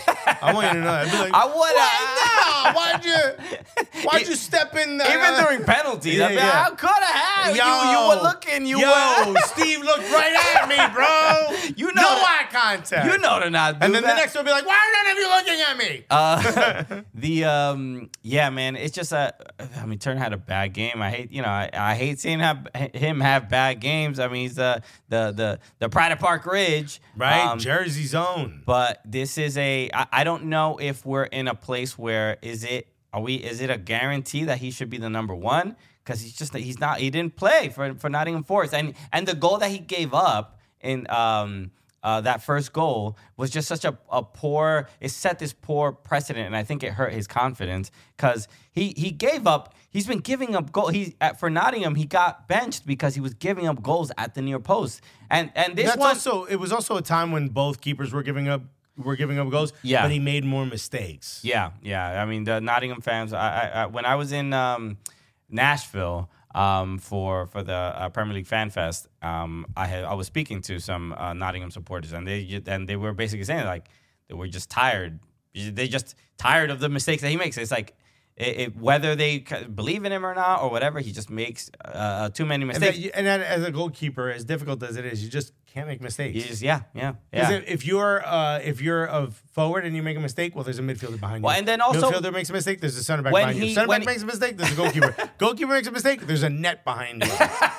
I want you to know. I'd be like, I would. Why, no, why'd you, why'd you step in there? Even during penalties, Yeah, I mean, yeah. how could I have? Yo, you, you were looking. You yo, were. Steve looked right at me, bro. You know no that- eye contact. You know to not do And then that. the next one will be like, why are none of you looking at me? Uh, the um, yeah, man, it's just a. I mean, Turner had a bad game. I hate, you know, I, I hate seeing have, him have bad games. I mean, he's the the the the Pride of Park Ridge, right, Um, Jersey's own. but this is a. I, I don't know if we're in a place where is it. Are we? Is it a guarantee that he should be the number one? Because he's just he's not. He didn't play for for Nottingham Forest, and and the goal that he gave up in um. Uh, that first goal was just such a, a poor, it set this poor precedent, and I think it hurt his confidence because he he gave up, he's been giving up goals. He, at, for Nottingham, he got benched because he was giving up goals at the near post. And and this That's one, also, it was also a time when both keepers were giving up were giving up goals, Yeah. but he made more mistakes. yeah, yeah. I mean, the Nottingham fans, I, I, I, when I was in um, Nashville, Um, for for the uh, Premier League Fan Fest, um, I had I was speaking to some uh, Nottingham supporters, and they ju- and they were basically saying like they were just tired. They just tired of the mistakes that he makes. It's like it, it, whether they c- believe in him or not or whatever, he just makes uh, too many And, mistakes. that, and that, as a goalkeeper, as difficult as it is, you just can't make mistakes. You just yeah yeah Because yeah. if, if you're uh, if you're a forward and you make a mistake, well, there's a midfielder behind you. Well, and then also- midfielder makes a mistake, there's a center back When behind you. he- Center when back he- makes a mistake, there's a goalkeeper. Goalkeeper makes a mistake, there's a net behind you.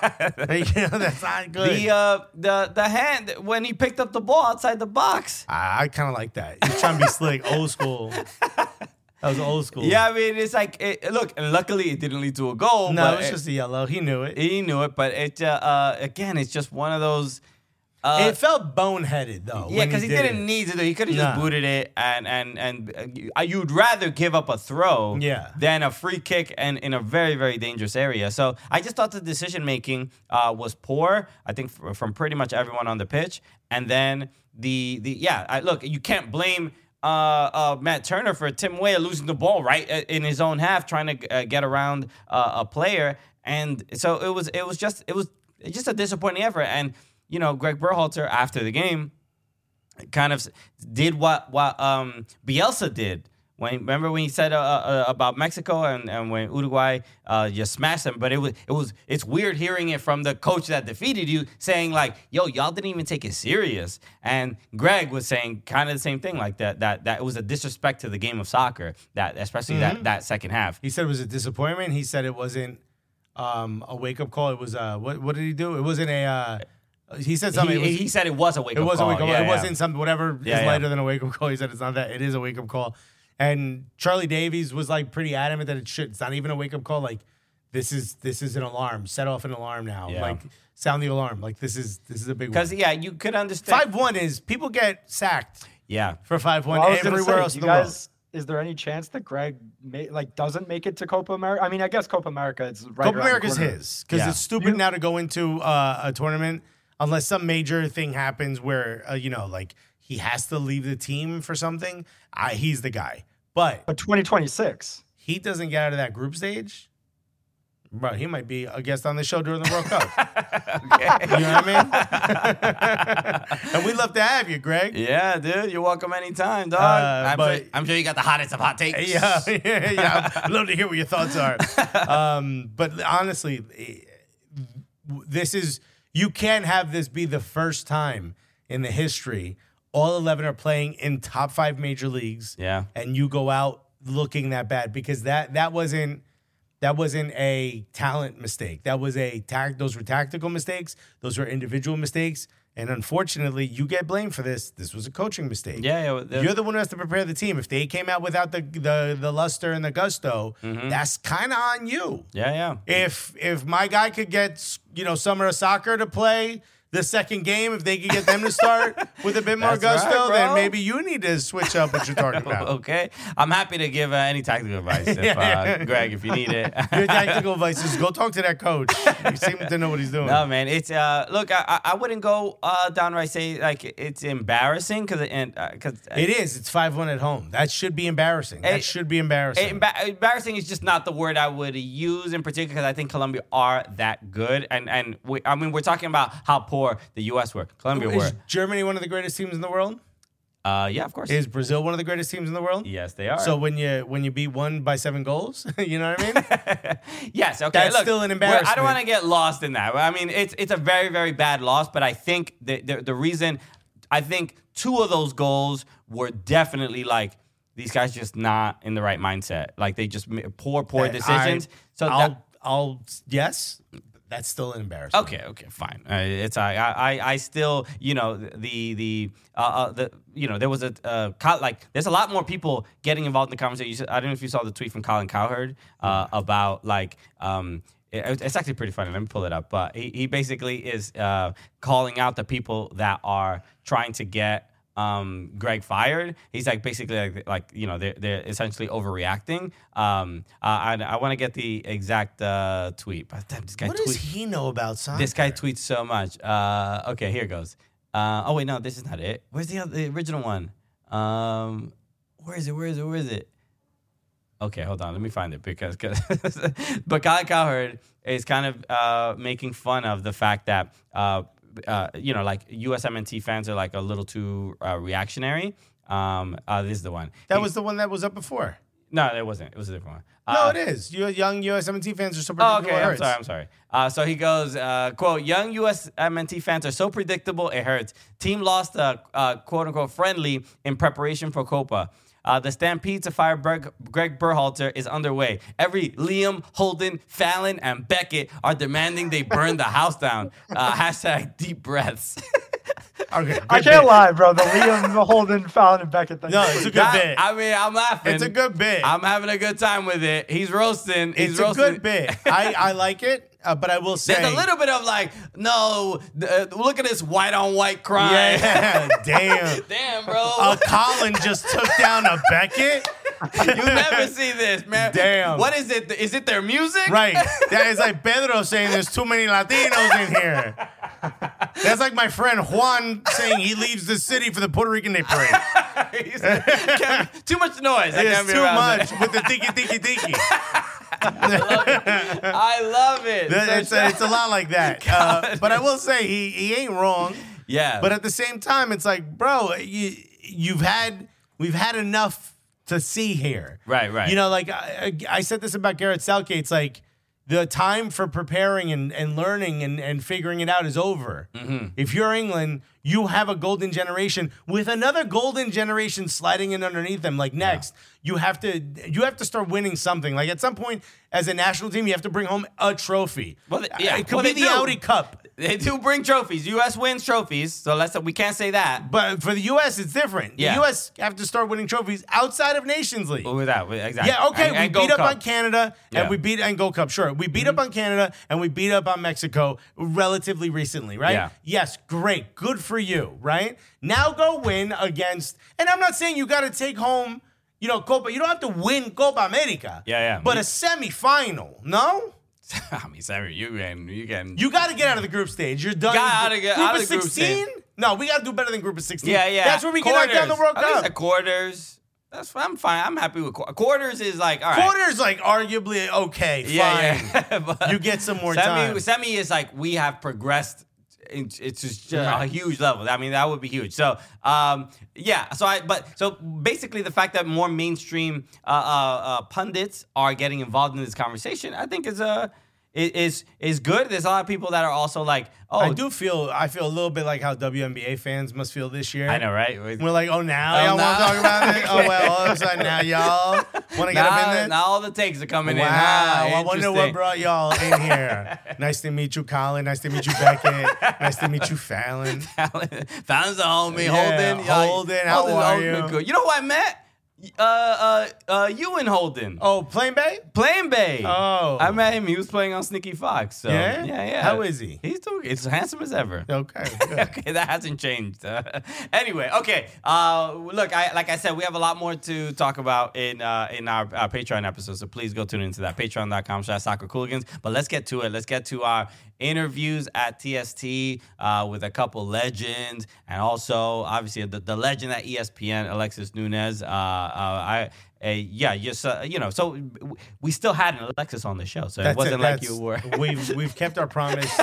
You know, that's not good. The uh the the hand when he picked up the ball outside the box. I, I kind of like that. He's trying to be slick, old school. That was old school. Yeah, I mean it's like it, look. And luckily, it didn't lead to a goal. No, but it was it- just a yellow. He knew it. he knew it. But it uh, uh again, it's just one of those. Uh, it felt boneheaded though. Yeah, when because he, did didn't it. need to do. He could have just Nah. booted it, and and and uh, you'd rather give up a throw, Yeah. than a free kick and in a very very dangerous area. So I just thought the decision making uh, was poor. I think f- from pretty much everyone on the pitch, and then the the yeah. I, look, you can't blame. Uh, uh, Matt Turner for Tim Weah losing the ball right uh, in his own half, trying to uh, get around uh, a player, and so it was. It was just. It was just a disappointing effort. And you know, Greg Berhalter after the game kind of did what what um, Bielsa did. When remember when he said uh, uh, about Mexico and, and when Uruguay uh, just smashed them, but it was it was it's weird hearing it from the coach that defeated you saying like, "Yo, y'all didn't even take it serious." And Greg was saying kind of the same thing, like that that that it was a disrespect to the game of soccer, that especially that that second half. He said it was a disappointment. He said it wasn't um, a wake up call. It was uh, what? What did he do? It wasn't a. Uh, he said something. He, it was, he said it was a wake it up was call. a wake up. Yeah, it yeah. wasn't something. Whatever Yeah, is yeah. lighter than a wake up call. He said it's not that. It is a wake up call. And Charlie Davies was like pretty adamant that it should. It's not even a wake up call. Like this is this is an alarm. Set off an alarm now. Yeah. Like sound the alarm. Like this is this is a big one. Because yeah, you could understand. Five one is people get sacked Yeah. for five one Well, I was gonna everywhere say, else do in you the world. guys, is there any chance that Greg may, like doesn't make it to Copa America? I mean, I guess Copa America is right. Copa around the America's corner. his because Yeah. it's stupid now to go into uh, a tournament unless some major thing happens where uh, you know, like he has to leave the team for something. I, he's the guy, but But twenty twenty-six. he doesn't get out of that group stage. Bro, he might be a guest on the show during the World Cup. You know what I mean? And we'd love to have you, Greg. Yeah, dude, you're welcome anytime, dog. Uh, I'm, but- sure, I'm sure you got the hottest of hot takes. Yeah, yeah, yeah. I'd love to hear what your thoughts are. Um, but honestly, eh, this is you can't have this be the first time in the history all eleven are playing in top five major leagues. Yeah. and you go out looking that bad because that that wasn't that wasn't a talent mistake. That was a tact. Those were tactical mistakes. Those were individual mistakes. And unfortunately, you get blamed for this. This was a coaching mistake. Yeah, yeah, the- You're the one who has to prepare the team. If they came out without the the, the luster and the gusto, that's kind of on you. Yeah, yeah. If if my guy could get you know Summer of Soccer to play the second game, if they could get them to start with a bit more That's gusto, right, then bro. maybe you need to switch up what you're talking about. Okay, I'm happy to give uh, any tactical advice, if, uh, Greg, if you need it. Your tactical advice is go talk to that coach. You seem to know what he's doing. No, man, it's uh. Look, I I I wouldn't go uh downright say like it's embarrassing because and because It is. It's five one at home. That should be embarrassing. That Hey, should be embarrassing. Emba- embarrassing is just not the word I would use in particular because I think Colombia are that good, and and we, I mean we're talking about how poor the U S were. Colombia Is were. Germany one of the greatest teams in the world? Uh, yeah, of course. Is Brazil one of the greatest teams in the world? Yes, they are. So when you when you beat one by seven goals, you know what I mean? yes, okay. That's look, still an we're- embarrassment. I don't want to get lost in that. I mean, it's it's a very very bad loss, but I think the the, the reason, I think two of those goals were definitely like these guys just not in the right mindset. Like they just ma- poor poor decisions. I, so I'll that, I'll yes, that's still an embarrassment. Okay, okay, fine. Uh, it's I, I, I still, you know, the the uh, uh the you know there was a uh, co- like there's a lot more people getting involved in the conversation. I don't know if you saw the tweet from Colin Cowherd uh, about like um. it- It's actually pretty funny. Let me pull it up. But he, he basically is uh, calling out the people that are trying to get um, Greg fired. He's like basically like, like you know they're they're essentially overreacting. Um, uh, I I want to get the exact uh, tweet. But damn, this guy What tweet- does he know about soccer? this guy tweets so much. Uh, okay, here it goes. Uh, oh wait, no, this is not it. Where's the other, the original one? Um, where is it? Where is it? Where is it? Okay, hold on. Let me find it because, cause but Colin Cowherd is kind of uh, making fun of the fact that uh, uh, you know, like U S M N T fans are like a little too uh, reactionary. Um, uh, this is the one. That He- was the one that was up before. no, it wasn't. It was a different one. No, Uh, it is. You young U S M N T fans are so Oh, predictable. okay. it I'm hurts. sorry. I'm sorry. Uh, so he goes, uh, quote, young U S M N T fans are so predictable, it hurts. Team lost a, uh, quote unquote, friendly in preparation for Copa. Uh, the stampede to fire Berg- Greg Berhalter is underway. Every Liam, Holden, Fallon, and Beckett are demanding they burn the house down. Uh, hashtag deep breaths. Okay, good I can't bit. lie, bro. The Liam, Holden, Fallon, and Beckett thing. No, it's a good That- bit. I mean, I'm laughing. It's a good bit. I'm having a good time with it. He's roasting. He's It's a roasting. good bit. I, I like it, uh, but I will say There's a little bit of like, no, uh, look at this white on white crime. Yeah, damn. Damn, bro. Uh, Colin just took down a Beckett. you never see this, man. Damn. What is it? Is it their music? Right. That is like Pedro saying there's too many Latinos in here. That's like my friend Juan saying he leaves the city for the Puerto Rican Day Parade. He's like, "Can't- too much noise. I It's can't be too around much it." with the tiki tiki tiki. I love it. So It's a, it's a lot like that. Uh, but I will say he he ain't wrong. yeah. But at the same time, it's like, bro, you you've had we've had enough to see here. Right, right. You know, like I, I said this about Garrett Southgate. It's like the time for preparing and, and learning and, and figuring it out is over. Mm-hmm. If you're England, you have a golden generation with another golden generation sliding in underneath them. Like next, you have to you have to start winning something. Like at some point, as a national team, you have to bring home a trophy. Well, th- yeah. It could Well, be they the do. Audi Cup. They do bring trophies. U S wins trophies, so let's we can't say that. But for the U S, it's different. Yeah. The U S have to start winning trophies outside of Nations League. With that, with- exactly. Yeah, okay, And- we and Gold beat up Cup. on Canada and Yeah. Mm-hmm. we beat and Gold Cup, sure. We beat up on Canada and we beat up on Mexico relatively recently, right? Yeah. Yes, great. Good for you, right? Now go win against, and I'm not saying you got to take home, you know, Copa. You don't have to win Copa America. Yeah, yeah. But a semifinal, no? I mean, sorry, you can, you can. You got to get out of the group stage. You're done. Gotta get group out of of the group sixteen? stage. No, we got to do better than group of sixteen. yeah, yeah. That's where we get knocked down the World At least Cup. at quarters. That's I'm fine. I'm happy with qu- quarters. Is like all right. Quarter's like arguably okay, fine. Yeah, yeah. But You get some more semi, time. Semi is like we have progressed. It's it's just a Right. huge level. I mean, that would be huge. So, um, yeah. So I, but so basically, the fact that more mainstream uh, uh, uh, pundits are getting involved in this conversation, I think is a is is good. There's a lot of people that are also like, oh, I do feel I feel a little bit like how W N B A fans must feel this year. I know, right? We're like, oh, now Oh, y'all now- want to talk about it? Oh, well, all of a sudden now y'all want to get up in Now, there? now all the takes are coming in. Wow, Ah, I wonder what interesting. brought y'all in here. Nice to meet you, Colin. Nice to meet you, Beckett. Nice to meet you, Fallon. Fallon's a homie. Yeah, Holden. Holden, how Holden's are Holden you? good. You know who I met? Uh, uh, uh, you and Holden. Oh, Plain Bay? Plain Bay. Oh. I met him. He was playing on Sneaky Fox. So, Yeah? yeah, yeah. How is he? He's doing. It's handsome as ever. Okay, good. Okay, that hasn't changed. Uh, anyway, okay. Uh, look, I like I said, we have a lot more to talk about in uh, in our, our Patreon episode. So please go tune into that. Patreon dot com slash soccer cooligans. But let's get to it. Let's get to our interviews at T S T uh, with a couple legends, and also obviously the, the legend at E S P N, Alexis Nunez. Uh, uh, I. Uh, yeah, just uh, you know, so we still had an Alexis on the show, so That's it wasn't it. like That's- you were. we've we've kept our promise.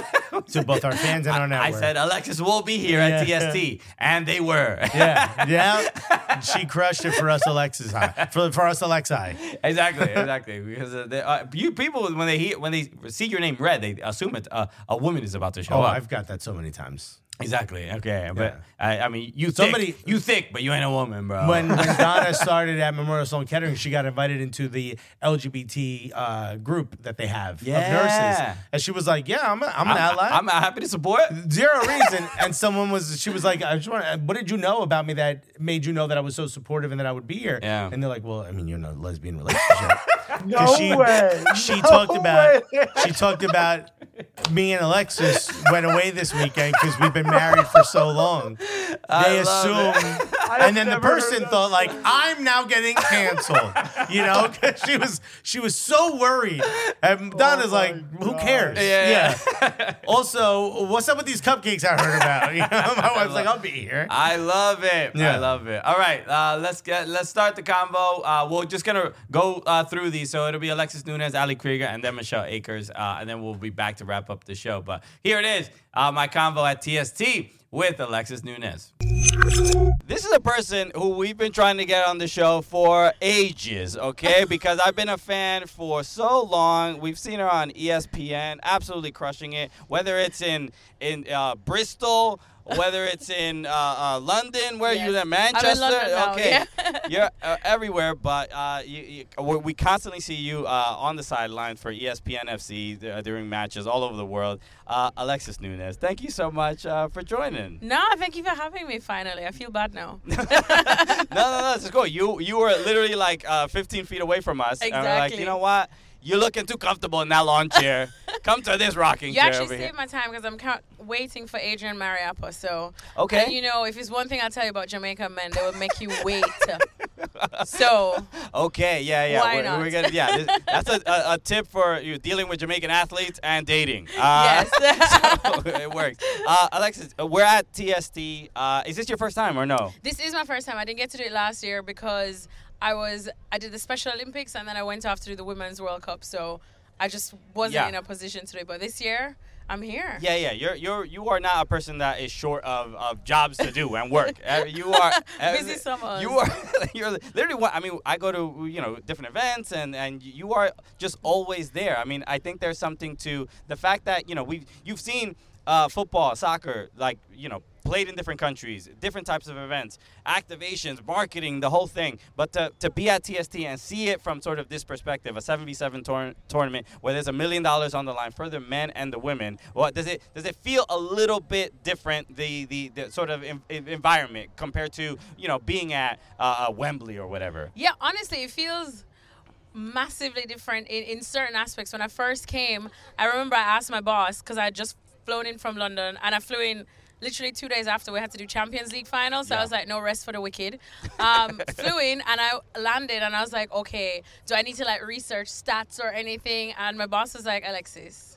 to both our fans and our I network. said Alexis will be here at T S T, and they were. yeah, yeah. She crushed it for us, Alexis. High. For for us, Alexi. Exactly, exactly. Because uh, they, uh, you people, when they hear, when they see your name read, they assume it uh, a woman is about to show Oh, up. I've got that so many times. Exactly. Okay, but Yeah. I, I mean, you Somebody- thick, you thick, but you ain't a woman, bro. When when Donna started at Memorial Sloan Kettering, she got invited into the L G B T uh, group that they have Yeah. of nurses, and she was like, "Yeah, I'm, a, I'm an I'm, ally." I'm happy to support. Zero reason. And someone was, she was like, I just want to, what did you know about me that made you know that I was so supportive and that I would be here? Yeah. And they're like, well, I mean, you're in a lesbian relationship. No she, way. She No talked about, way. she talked about me and Alexis went away this weekend because we've been married for so long. They I love assumed, I've and then the never heard person that thought like, I'm now getting canceled, you know, because she was, she was so worried. And Donna's my like, who God. cares? Yeah. yeah. Also, what's up with these cupcakes I heard about? You know, my wife's like, I'll be here. I love it. I Yeah. love it. All right, uh, let's get let's start the combo. Uh, we're just gonna go uh, through these. So it'll be Alexis Nunes, Ali Krieger, and then Michelle Akers, uh, and then we'll be back to wrap up the show. But here it is, uh, my combo at T S T with Alexis Nunes. This is a person who we've been trying to get on the show for ages, okay? Because I've been a fan for so long. We've seen her on E S P N, absolutely crushing it. Whether it's in in uh, Bristol, whether it's in uh, uh, London, where Yes. you in I'm in Manchester, London now, okay, yeah. you're uh, everywhere. But uh, you, you, we we constantly see you uh, on the sidelines for E S P N F C uh, during matches all over the world. Uh, Alexis Nunes, thank you so much uh, for joining. No, thank you for having me. Finally, I feel bad now. no, no, no, it's cool. You you were literally like uh, fifteen feet away from us, and we're like, Exactly. you know what? You're looking too comfortable in that lawn chair. Come to this rocking You chair actually over here. saved my time because I'm count- waiting for Adrian Mariappa. So, Okay. and you know, if it's one thing I'll tell you about Jamaica men, they will make you wait. So, Okay, yeah, yeah. Why we're, not? We're gonna, yeah, this, that's a, a, a tip for you dealing with Jamaican athletes and dating. Uh, yes. so it works. Uh, Alexis, uh, we're at T S T. Uh, is this your first time or no? This is my first time. I didn't get to do it last year because I was I did the Special Olympics and then I went off to do the Women's World Cup. So I just wasn't Yeah. in a position to do it. But this year, I'm here. Yeah, yeah. You're you're you are not a person that is short of, of jobs to do and work. Uh, you are uh, Busy summers. You are you're literally one. I mean, I go to you know different events and, and you are just always there. I mean, I think there's something to the fact that you know we you've seen uh, football, soccer, like you know. Played in different countries, different types of events, activations, marketing, the whole thing. But to, to be at T S T and see it from sort of this perspective, a seven v seven tour- tournament where there's a million dollars on the line for the men and the women, what does it does it feel a little bit different, the the, the sort of en- environment compared to, you know, being at uh, uh, Wembley or whatever? Yeah, honestly, it feels massively different in, in certain aspects. When I first came, I remember I asked my boss, because I had just flown in from London, and I flew in literally two days after we had to do Champions League final. So Yeah. I was like, no rest for the wicked. Um, flew in and I landed and I was like, okay, do I need to like research stats or anything? And my boss was like, Alexis.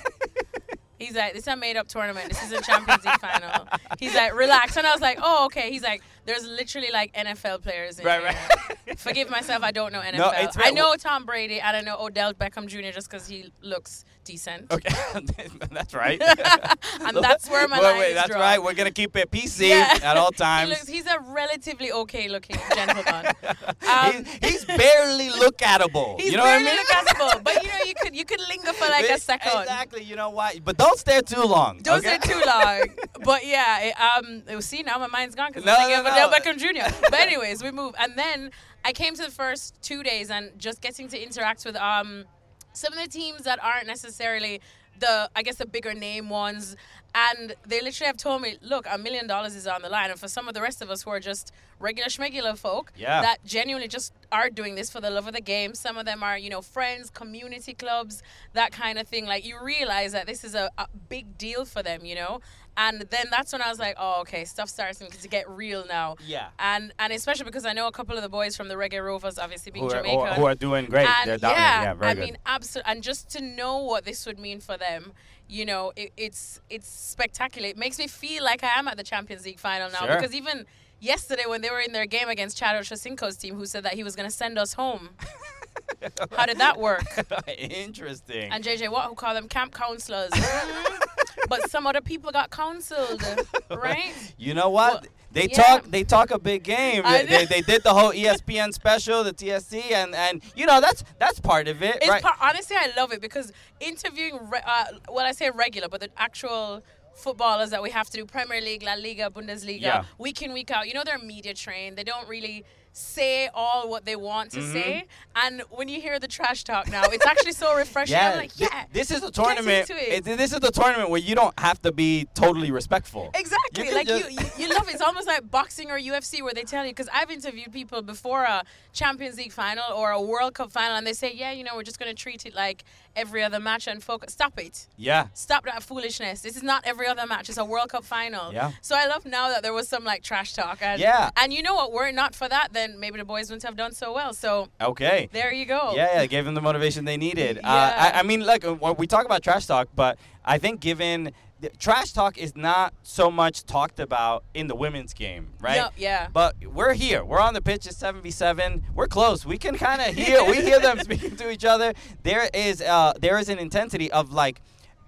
He's like, this is a made-up tournament. This is a Champions League final. He's like, relax. And I was like, oh, okay. He's like, there's literally like N F L players in Right, here. right. Forgive myself, I don't know N F No, L. it's I very- know Tom Brady and I know Odell Beckham Junior just because he looks decent. Okay, that's right. And that's where my wait, line wait, is that's drawn. right. We're gonna keep it P C Yeah. at all He times. looks, he's a relatively okay-looking gentleman. Um, he's, he's barely look atable. He's you know what I barely mean? lookable, but you know you could you could linger for like a second. Exactly. You know why? But don't stare too long. Don't okay? stay too long. But yeah, it, um, it was, see now my mind's gone because No, I'm thinking no, of no. Odell Beckham Junior But anyways, we move, and then I came to the first two days and just getting to interact with um some of the teams that aren't necessarily the, I guess, the bigger name ones. And they literally have told me, look, a million dollars is on the line. And for some of the rest of us who are just regular schmegular folk Yeah. that genuinely just are doing this for the love of the game. Some of them are, you know, friends, community clubs, that kind of thing. Like, you realize that this is a, a big deal for them, you know? And then that's when I was like, oh, okay, stuff starts to get real now. Yeah. And and especially because I know a couple of the boys from the Reggae Rovers, obviously being Who are, Jamaican. who are doing great. And They're dominating. yeah, Yeah, very I good. mean, absolutely. And just to know what this would mean for them, you know, it, it's it's spectacular. It makes me feel like I am at the Champions League final now. Sure. Because even yesterday when they were in their game against Chad Ochocinco's team, who said that he was going to send us home. How did that work? Interesting. And J J Watt, who called them camp counselors. Mhm. but some other people got counseled, right? You know what? Well, they yeah. talk. They talk a big game. I They, they, they did the whole E S P N special, the T S C, and and you know that's that's part of it, It's right? part, honestly, I love it because interviewing, re- uh, well, I say regular, but the actual footballers that we have to do, Premier League, La Liga, Bundesliga, Yeah. week in, week out, you know, they're media trained. They don't really say all what they want to Mhm. say. And when you hear the trash talk now, it's actually so refreshing. I'm like, thi- yeah. this is a get tournament. into it. it- This is the tournament where you don't have to be totally respectful. Exactly. can Like just- you, you, you love it. It's almost like boxing or U F C where they tell you, because I've interviewed people before a Champions League final or a World Cup final, and they say, yeah, you know, we're just going to treat it like every other match and focus. Stop it. Yeah. Stop that foolishness. This is not every other match. It's a World Cup final. Yeah. So I love now that there was some like trash talk. And, Yeah. And you know what? Were it not for that, then maybe the boys wouldn't have done so well. So Okay. there you go. Yeah, yeah, gave them the motivation they needed. Uh, Yeah. I, I mean, look, uh, we talk about trash talk, but I think given the, trash talk is not so much talked about in the women's game, right? Yep, yeah. But we're here. We're on the pitch at seven v seven. We're close. We can kind of hear. We hear them speaking to each other. There is uh, there is an intensity of like,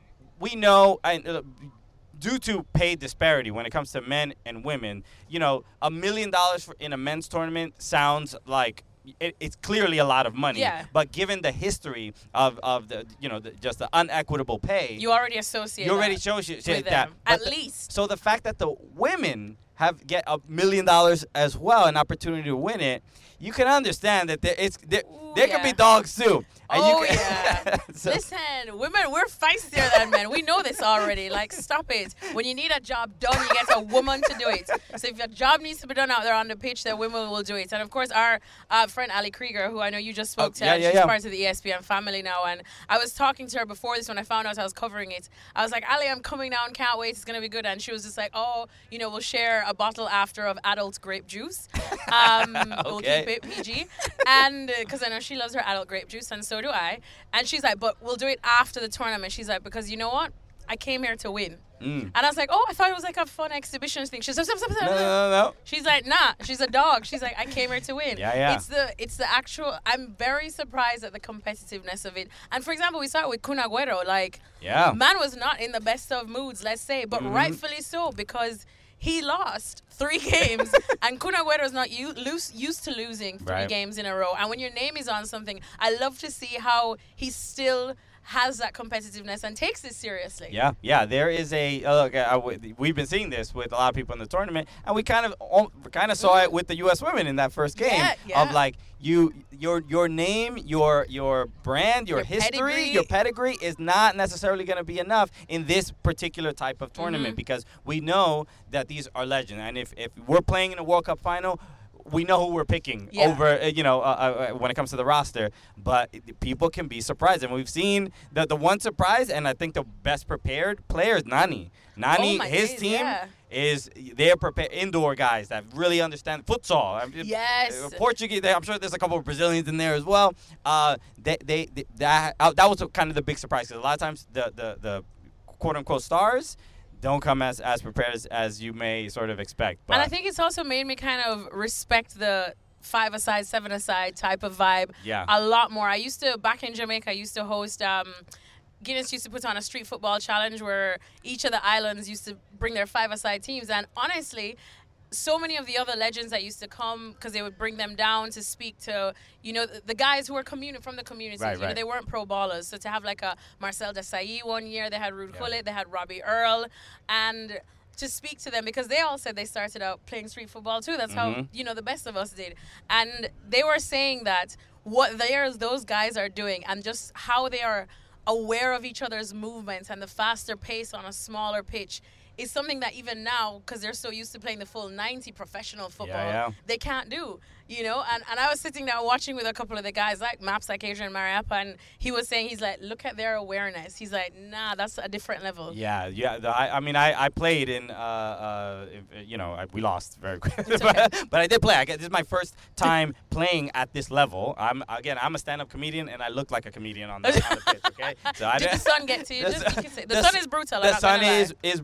we know. And, uh, due to pay disparity when it comes to men and women, you know, a million dollars for, in a men's tournament sounds like it, it's clearly a lot of money. Yeah. But given the history of, of the, you know, the, just the unequitable pay, You already associate you already that shows you with that. them. But At the- least. So the fact that the women have get a million dollars as well, an opportunity to win it, you can understand that there, it's, there, Ooh, there yeah. could be dogs too. And you Oh, can- yeah. So- Listen, women, we're feistier than men. We know this already. Like, stop it. When you need a job done, you get a woman to do it. So if your job needs to be done out there on the pitch, then women will do it. And, of course, our uh, friend Ali Krieger, who I know you just spoke Oh, to, yeah, and yeah, she's yeah. part of the E S P N family now. And I was talking to her before this when I found out I was covering it. I was like, Ali, I'm coming down. Can't wait. It's going to be good. And she was just like, oh, you know, we'll share a bottle after of adult grape juice. Um, We'll Okay. keep it P G. And because I know she loves her adult grape juice, and so do I. And she's like, but we'll do it after the tournament. She's like, because you know what? I came here to win. Mm. And I was like, oh, I thought it was like a fun exhibition thing. She's like, No, no, no, no. She's like, nah, she's a dog. She's like, I came here to win. Yeah, yeah. It's the it's the actual, I'm very surprised at the competitiveness of it. And for example, we saw it with Kun Agüero. Like, Yeah. man was not in the best of moods, let's say, but Mhm. rightfully so, because he lost three games, and Kun Agüero is not u- loose, used to losing three Right. games in a row. And when your name is on something, I love to see how he still has that competitiveness and takes it seriously. Yeah, yeah. There is a uh, look. I, w- we've been seeing this with a lot of people in the tournament, and we kind of al- kind of saw it with the U S women in that first game Yeah, yeah. of like you, your your name, your your brand, your, Your history, pedigree. your pedigree is not necessarily going to be enough in this particular type of tournament Mhm. because we know that these are legends, and if if we're playing in a World Cup final. We know who we're picking Yeah. over, uh, you know, uh, uh, when it comes to the roster. But people can be surprised, and we've seen the the one surprise, and I think the best prepared player is Nani. Nani, Oh my his days, team yeah. is they're prepared indoor guys that really understand futsal. I mean, Yes. uh, Portuguese. They, I'm sure there's a couple of Brazilians in there as well. Uh, they, they, they that uh, that was kind of the big surprise. 'Cause a lot of times the the the quote unquote stars don't come as, as prepared as, as you may sort of expect. But And I think it's also made me kind of respect the five-a-side, seven-a-side type of vibe Yeah. a lot more. I used to, back in Jamaica, I used to host, um, Guinness used to put on a street football challenge where each of the islands used to bring their five-a-side teams. And honestly, so many of the other legends that used to come because they would bring them down to speak to, you know, the, the guys who were communi- from the communities. Right, you know, right. they weren't pro ballers. So to have like a Marcel Desailly one year, they had Ruud Yeah. Gullit, they had Robbie Earl, and to speak to them because they all said they started out playing street football too. That's how, Mhm. you know, the best of us did. And they were saying that what they those guys are doing and just how they are aware of each other's movements and the faster pace on a smaller pitch is something that even now, because they're so used to playing the full ninety professional football, yeah. they can't do, you know? And and I was sitting there watching with a couple of the guys, like Maps, like Adrian Mariappa, and he was saying, he's like, look at their awareness. He's like, nah, that's a different level. Yeah, yeah. The, I, I mean, I, I played in, uh, uh, if- you know, I, we lost very quickly, It's but, okay. but I did play. I guess this is my first time playing at this level. I'm again, I'm a stand-up comedian, and I look like a comedian on the, on the pitch. Okay, so I Did the didn't- sun get to you? The Just, sun- you can say, the, the sun s- is brutal. I'm The not sun gonna lie. is is brutal.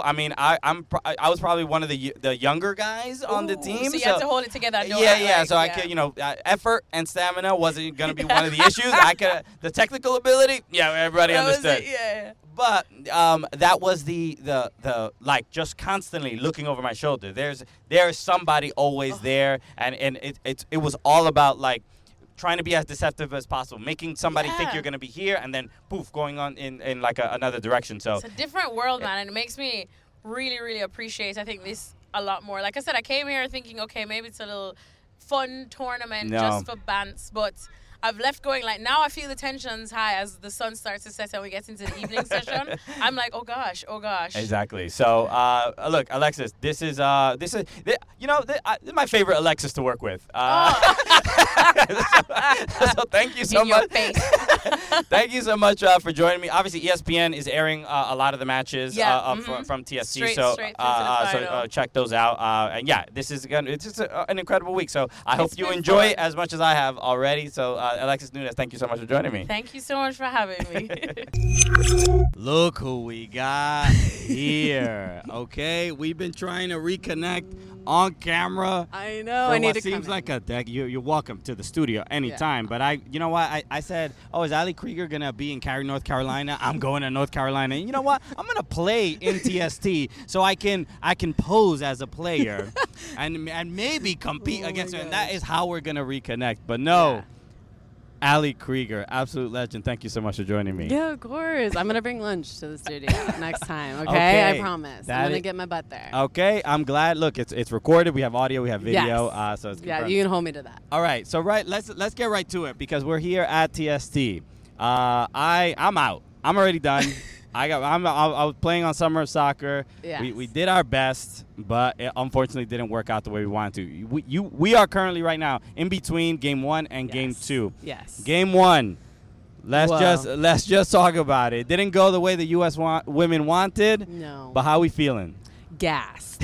know. I mean, I I'm pro- I was probably one of the y- the younger guys on the Ooh, team. So you had to hold it together. And don't Yeah, act yeah. like- So I could, you know, uh, effort and stamina wasn't going to be one of the issues. I could, the technical ability, yeah, everybody That was understood. it, yeah. But um, that was the, the the like just constantly looking over my shoulder. There's there's somebody always there, and and it it it was all about like trying to be as deceptive as possible, making somebody think Yeah. you're gonna be here, and then poof, going on in in like a, another direction. So It's a different world, man, and it makes me really, really appreciate, I think, this a lot more. Like I said, I came here thinking, okay, maybe it's a little fun tournament No. just for bants, but I've left going like now I feel the tensions high as the sun starts to set and we get into the evening session. I'm like, oh gosh, oh gosh. Exactly. So, uh, look, Alexis, this is uh, this is th- you know th- uh, this is my favorite Alexis to work with. Uh, so, so thank you so Oh. In your much. face. Thank you so much uh, for joining me. Obviously, E S P N is airing uh, a lot of the matches Yeah, uh, uh, mhm. from, from T S T. Straight- so, straight uh, through to the uh, so final. uh, check those out. Uh, and yeah, this is again, it's just a, an incredible week. So I hope It's you been enjoy fun. it as much as I have already. So, uh, Alexis Nunes, thank you so much for joining me. Thank you so much for having me. Look who we got here. Okay, we've been trying to reconnect on camera. I know. For I need what to seems come in. like a deck. You, you're welcome to the studio anytime. But I, you know what? I, I said, oh, is Ali Krieger gonna be in Cary, North Carolina? I'm going to North Carolina. And you know what? I'm gonna play in T S T so I can I can pose as a player and and maybe compete Oh my against her. And gosh. that is how we're gonna reconnect. But no. Yeah. Ali Krieger, absolute legend. Thank you so much for joining me. Yeah, of course. I'm gonna bring lunch to the studio next time. Okay, Okay, I promise. that I'm gonna i- get my butt there. Okay, I'm glad. Look, it's it's recorded. We have audio. We have video. Yes. Uh, so it's Yeah, confirmed. you can hold me to that. All right, so right, let's let's get right to it because we're here at T S T. Uh, I I'm out. I'm already done. I got. I'm. I, I was playing on summer soccer. Yes. We we did our best, but it unfortunately didn't work out the way we wanted to. We you we are currently right now in between game one and Yes. game two. Yes. Game one. Let's Whoa. just let's just talk about it. Didn't go the way the U S want, women wanted. No. But how we feeling? Gassed.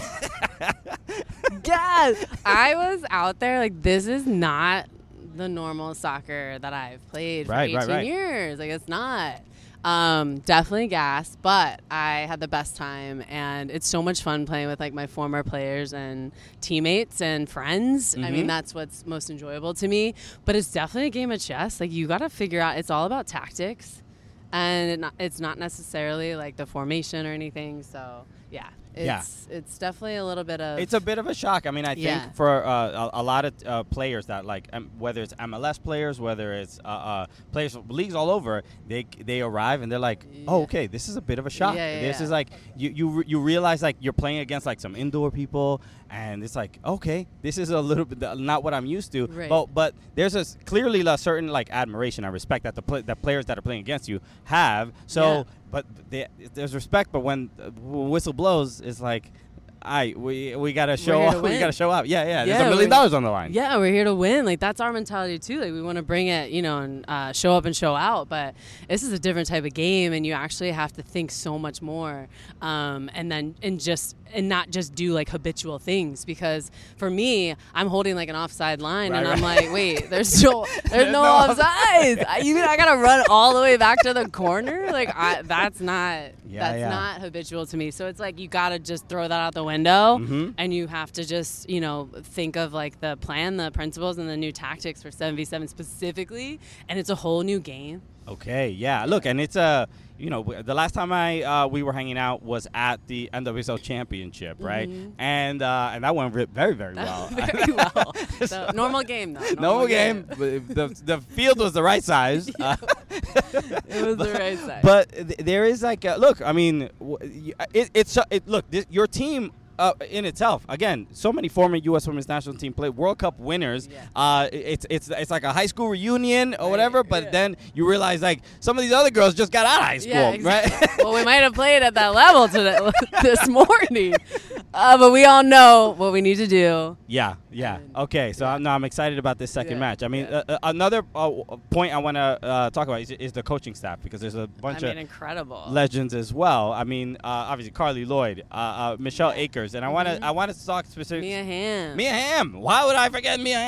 Gassed. I was out there like this is not the normal soccer that I've played for Right, eighteen right, right. years. Like it's not. Um, definitely gassed, but I had the best time, and it's so much fun playing with like my former players and teammates and friends. I Mhm. mean, that's what's most enjoyable to me. But it's definitely a game of chess. Like you got to figure out. It's all about tactics, and it not, it's not necessarily like the formation or anything. So yeah, it's Yeah. it's definitely a little bit of It's a bit of a shock. I mean, I Yeah. think for uh, a, a lot of uh, players that like, um, whether it's M L S players, whether it's uh, uh, players from leagues all over, they they arrive and they're like, oh, Yeah. okay, this is a bit of a shock. Yeah, yeah, this yeah. is like you you re- you realize like you're playing against like some indoor people, and it's like, okay, this is a little bit th- not what I'm used to. Right. But but there's a s- clearly a certain like admiration and respect that the pl- that players that are playing against you have. So, Yeah. but they, there's respect. But when the whistle blows, it's like. I we we gotta show here to up. We win. gotta show up. Yeah, yeah. There's Yeah, a million we- dollars on the line. Yeah, we're here to win. Like that's our mentality too. Like we want to bring it, you know, and uh, show up and show out. But this is a different type of game, and you actually have to think so much more, um, and then and just and not just do like habitual things. Because for me, I'm holding like an offside line, Right, and I'm right. like, wait, there's no, there's, There's no, no offside. I, you, I gotta run all the way back to the corner. Like I, that's not Yeah, that's yeah. not habitual to me. So it's like you gotta just throw that out the window, Mhm. and you have to just you know think of like the plan, the principles, and the new tactics for seven v seven specifically. And it's a whole new game. Okay. Yeah. Look, and it's a you know w- the last time I uh, we were hanging out was at the N W S L Championship, right? Mhm. And uh, and that went re- very very well. Very well. So, normal game though. Normal game. but The the field was the right size. Uh, It was the right size. But th- there is like, a, look, I mean, w- y- it, it's it, look, this, your team. Uh, in itself, again, so many former U S Women's National Team play World Cup winners. Yeah. Uh, it's it's it's like a high school reunion or Right, whatever. But yeah. then you realize like some of these other girls just got out of high school, Yeah, exactly. right? Well, we might have played at that level today, this morning, uh, but we all know what we need to do. Yeah, yeah. And- Okay, so I'm, no, I'm excited about this second Yeah, match. I mean, yeah. uh, uh, another uh, point I want to uh, talk about is, is the coaching staff because there's a bunch I mean, of incredible. legends as well. I mean, uh, obviously Carly Lloyd, uh, uh, Michelle Akers, and I want to I want to talk specifically. Mia Hamm. Mia Hamm. Why would I forget Mia Hamm?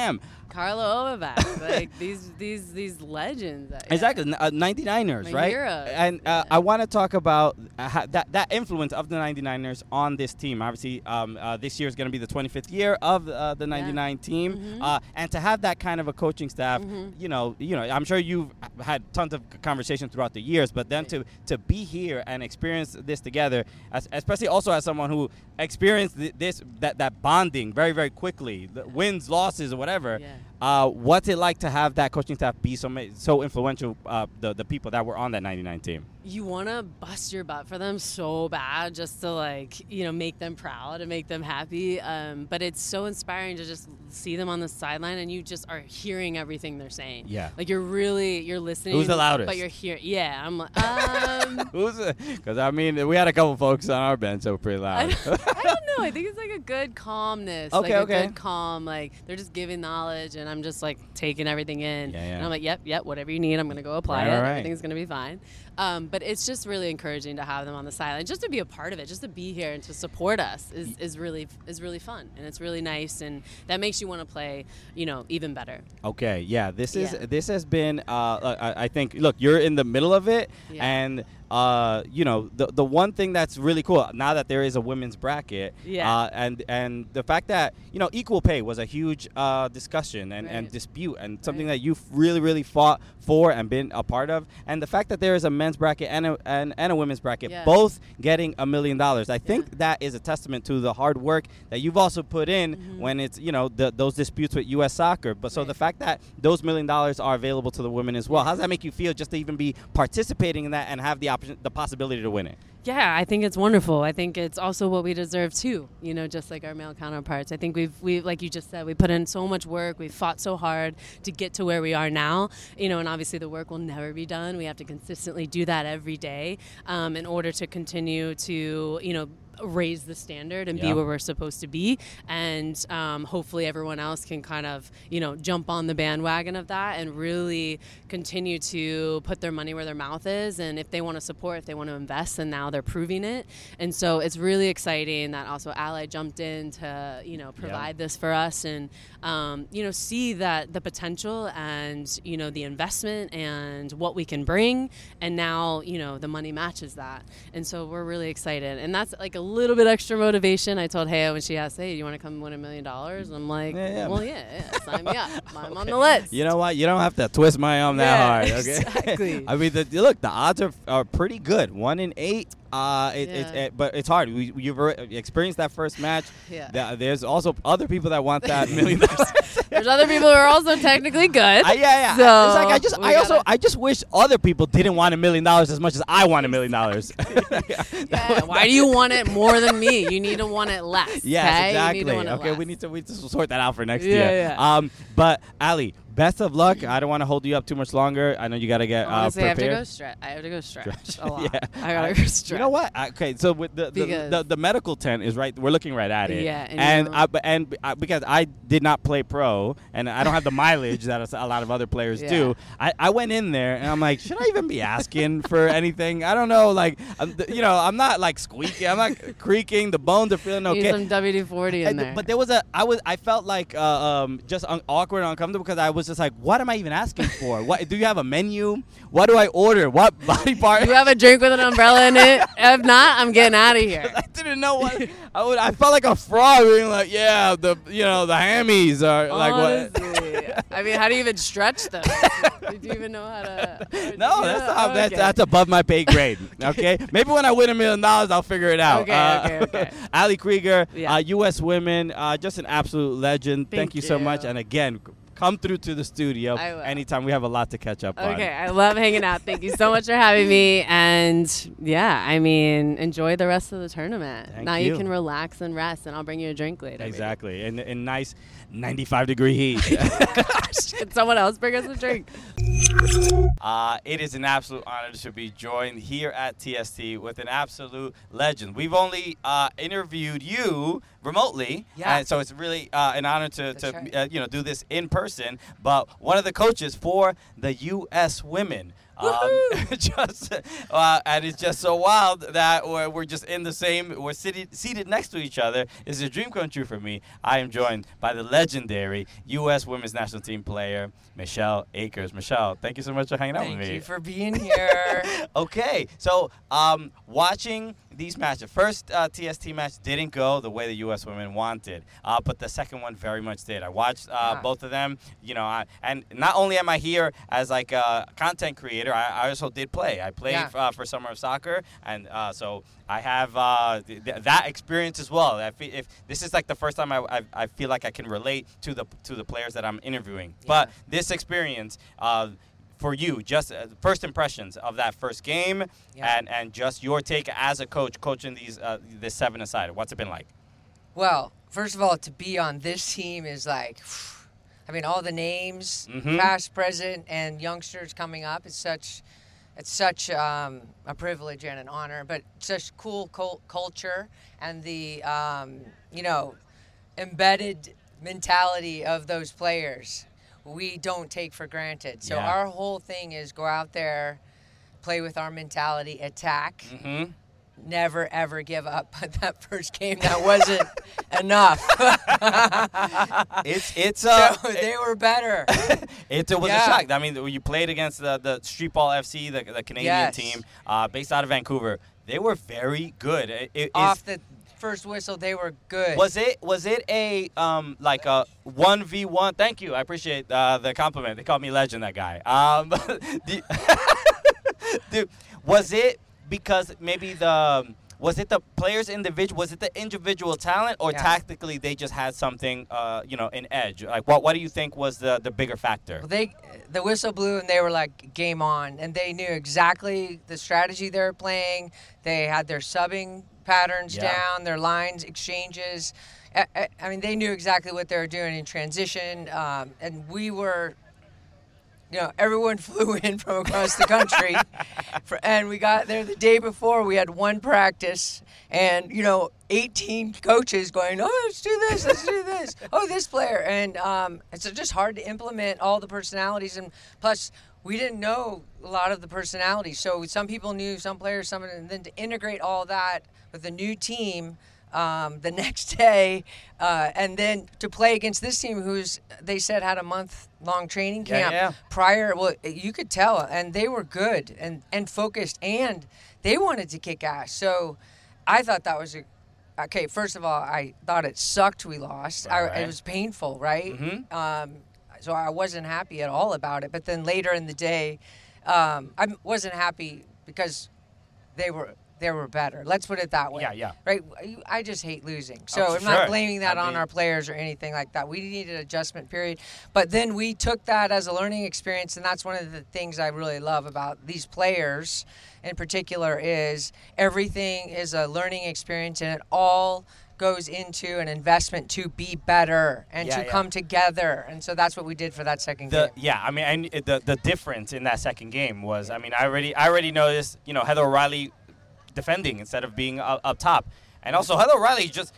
Carla Overback, like these these these legends. Yeah. Exactly, uh, ninety-niners, My right? heroes, And uh, yeah. I want to talk about uh, how that that influence of the ninety-niners on this team. Obviously, um, uh, this year is going to be the twenty-fifth year of uh, the ninety-nine team, Mhm. uh, and to have that kind of a coaching staff, Mhm. you know, you know, I'm sure you've had tons of conversation throughout the years, but then to to be here and experience this together, as, especially also as someone who experienced th- this that that bonding very very quickly, the wins, losses, or whatever. Yeah. Uh, what's it like to have that coaching staff be so ma- so influential? Uh, the the people that were on that ninety-nine team. You want to bust your butt for them so bad just to, like, you know, make them proud and make them happy. Um, but it's so inspiring to just see them on the sideline and you just are hearing everything they're saying. Yeah. Like, you're really, you're listening. Who's the loudest? But you're hearing. Yeah. I'm like, um. Who's it? Because I mean, we had a couple folks on our bench that were pretty I loud. don't, I don't know. I think it's like a good calmness. Okay, like okay. a good calm. Like, they're just giving knowledge and I'm just, like, taking everything in. Yeah, yeah. And I'm like, yep, yep, whatever you need, I'm going to go apply Right, it. right. Everything's going to be fine. Um, but it's just really encouraging to have them on the sideline, just to be a part of it, just to be here and to support us is, is really is really fun and it's really nice and that makes you want to play, you know, even better. Okay, yeah, this is Yeah. this has been. Uh, I, I think. Look, you're in the middle of it, Yeah. and uh, you know the the one thing that's really cool now that there is a women's bracket. Yeah. Uh, and and the fact that you know equal pay was a huge uh, discussion and, and Right. dispute and something Right. that you've really really fought for and been a part of, and the fact that there is a men's bracket and a and, and a women's bracket, Yeah. both getting a million dollars. I think Yeah. that is a testament to the hard work that you've also put in Mhm. when it's you know the, those disputes with U S Soccer. But so Right. the fact that those million dollars are available to the women as well, how does that make you feel just to even be participating in that and have the option, the possibility to win it? Yeah, I think it's wonderful. I think it's also what we deserve too, you know, just like our male counterparts. I think we've, we like you just said, we put in so much work. We've fought so hard to get to where we are now, you know, and obviously the work will never be done. We have to consistently do that every day um, in order to continue to, you know, raise the standard and Yeah. be where we're supposed to be. And um, hopefully everyone else can kind of, you know, jump on the bandwagon of that and really continue to put their money where their mouth is. And if they want to support, if they want to invest, and now they're proving it. And so it's really exciting that also Ally jumped in to, you know, provide this for us and, um, you know, see that the potential and, you know, the investment and what we can bring. And now, you know, the money matches that. And so we're really excited. And that's like a little bit extra motivation. I told Haya when she asked, hey, do you want to come win a million dollars? I'm like, Yeah, yeah. well, yeah, yeah, sign me up. I'm on the list. You know what? You don't have to twist my arm that Yeah, hard. Okay. exactly. I mean, the, look, the odds are, are pretty good. One in eight. Uh, it, it, Yeah. it, but it's hard. We, you've already experienced that first match. Yeah. There- There's also other people that want that million dollars. There's other people who are also technically good. I, yeah, yeah. So it's like I just, we I also, gotta- I just wish other people didn't want a million dollars as much as I want a million dollars. Yeah, why do you want it more than me? You need to want it less. Yes, okay? exactly. You need to want it Okay, less. we need to we need to sort that out for next Yeah, year. yeah. Um, but Ali, best of luck. I don't want to hold you up too much longer. I know you got to get uh, Honestly, I have to prepared. go stretch. I have to go stretch Stretch. a lot. Yeah. I gotta I- go stretch. You know what? I- Okay, so with the the, Because- the the medical tent is right. We're looking right at it. Yeah, and and you- I, but- and I, because I did not play pro and I don't have the mileage that a lot of other players Yeah. do. I, I went in there and I'm like, should I even be asking for anything? I don't know. Like, I'm, you know, I'm not like squeaking. I'm not creaking. The bones are feeling Need okay. some W D forty in And- there. But there was a, I was, I felt like uh, um, just un- awkward and uncomfortable because I was just like, what am I even asking for? What do you have a menu? What do I order? What body part? you have a drink with an umbrella in it? If not, I'm getting out of here. I didn't know what. I would. I felt like a fraud being like, yeah, the you know the hammies are like what. Honestly. I mean, how do you even stretch them? Do you even know how to? No, Yeah, that's not, that's okay. that's above my pay grade. Okay, maybe when I win a million dollars, I'll figure it out. Okay, Uh, okay, okay. Ali Krieger, Yeah. uh, U S Women, uh, just an absolute legend. Thank, Thank you so you. much. And again, come through to the studio I will. anytime. We have a lot to catch up on. Okay, I love hanging out. Thank you so much for having me. And yeah, I mean, enjoy the rest of the tournament. Thank now you. you can relax and rest, and I'll bring you a drink later. maybe. Exactly, in in nice ninety-five degree heat. Can someone else bring us a drink? Uh, it is an absolute honor to be joined here at T S T with an absolute legend. We've only uh, interviewed you remotely, Yeah. and so it's really uh, an honor to, That's to right. uh, you know do this in person. But one of the coaches for the U S Women. Um, just uh, and it's just so wild that we're, we're just in the same. We're seated seated next to each other. It's a dream come true for me. I am joined by the legendary U S Women's National Team player Michelle Akers. Michelle, thank you so much for hanging out Thank with me. you for being here. Okay, so um, watching these matches, the first uh, T S T match didn't go the way the U S women wanted, uh, but the second one very much did. I watched uh, Yeah. both of them, you know, I, and not only am I here as like a content creator, I, I also did play. I played Yeah. uh, for Summer of Soccer, and uh, so I have uh, th- th- that experience as well. I feel, if this is like the first time I, I, I feel like I can relate to the to the players that I'm interviewing, but this experience. Uh, For you, just uh, first impressions of that first game, Yeah. and, and just your take as a coach, coaching these uh, this seven aside. What's it been like? Well, first of all, to be on this team is like, I mean, all the names, Mhm. past, present, and youngsters coming up. It's such, it's such um, a privilege and an honor. But such cool cul- culture and the, um, you know, embedded mentality of those players. We don't take for granted. So Yeah. our whole thing is go out there, play with our mentality, attack, Mm-hmm. never ever give up. But that first game, that wasn't enough. It's it's uh, So they were better. it, it was Yeah. a shock. I mean, you played against the the Street Ball F C, the, the Canadian Yes. team, uh, based out of Vancouver. They were very good. It, it, Off is- the first whistle, they were good. Was it was it a um like a one v one? Thank you, I appreciate uh, the compliment. They called me legend, that guy. Um, the- Dude, was it because maybe the was it the players individual was it the individual talent or Yeah. tactically they just had something uh you know an edge? Like what what do you think was the the bigger factor? Well, they the whistle blew and they were like game on, and they knew exactly the strategy they were playing. They had their subbing patterns Yeah. down, their lines, exchanges. I, I, I mean, they knew exactly what they were doing in transition, um, and we were. You know, everyone flew in from across the country, for, and we got there the day before. We had one practice, and you know, eighteen coaches going, "Oh, let's do this, let's do this. Oh, this player," and um, it's just hard to implement all the personalities, and plus, we didn't know a lot of the personalities. So some people knew some players, some, and then to integrate all that with a new team. Um, the next day, uh, and then to play against this team, who's they said had a month-long training Yeah, camp yeah. prior. Well, you could tell, and they were good and and focused, and they wanted to kick ass. So, I thought that was a okay. First of all, I thought it sucked. We lost. I, Right. it was painful, right? Mhm. Um, so I wasn't happy at all about it. But then later in the day, um, I wasn't happy because they were. They were better. Let's put it that way. Yeah, yeah. Right? I just hate losing. So Oh, I'm sure. not blaming that I on mean- our players or anything like that. We needed an adjustment period. But then we took that as a learning experience, and that's one of the things I really love about these players in particular is everything is a learning experience, and it all goes into an investment to be better and Yeah, to yeah. come together. And so that's what we did for that second The, game. yeah, I mean, and it- the the difference in that second game was, I mean, I already I already noticed, you know, Heather O'Reilly defending instead of being up, up top, and also Heather O'Reilly just.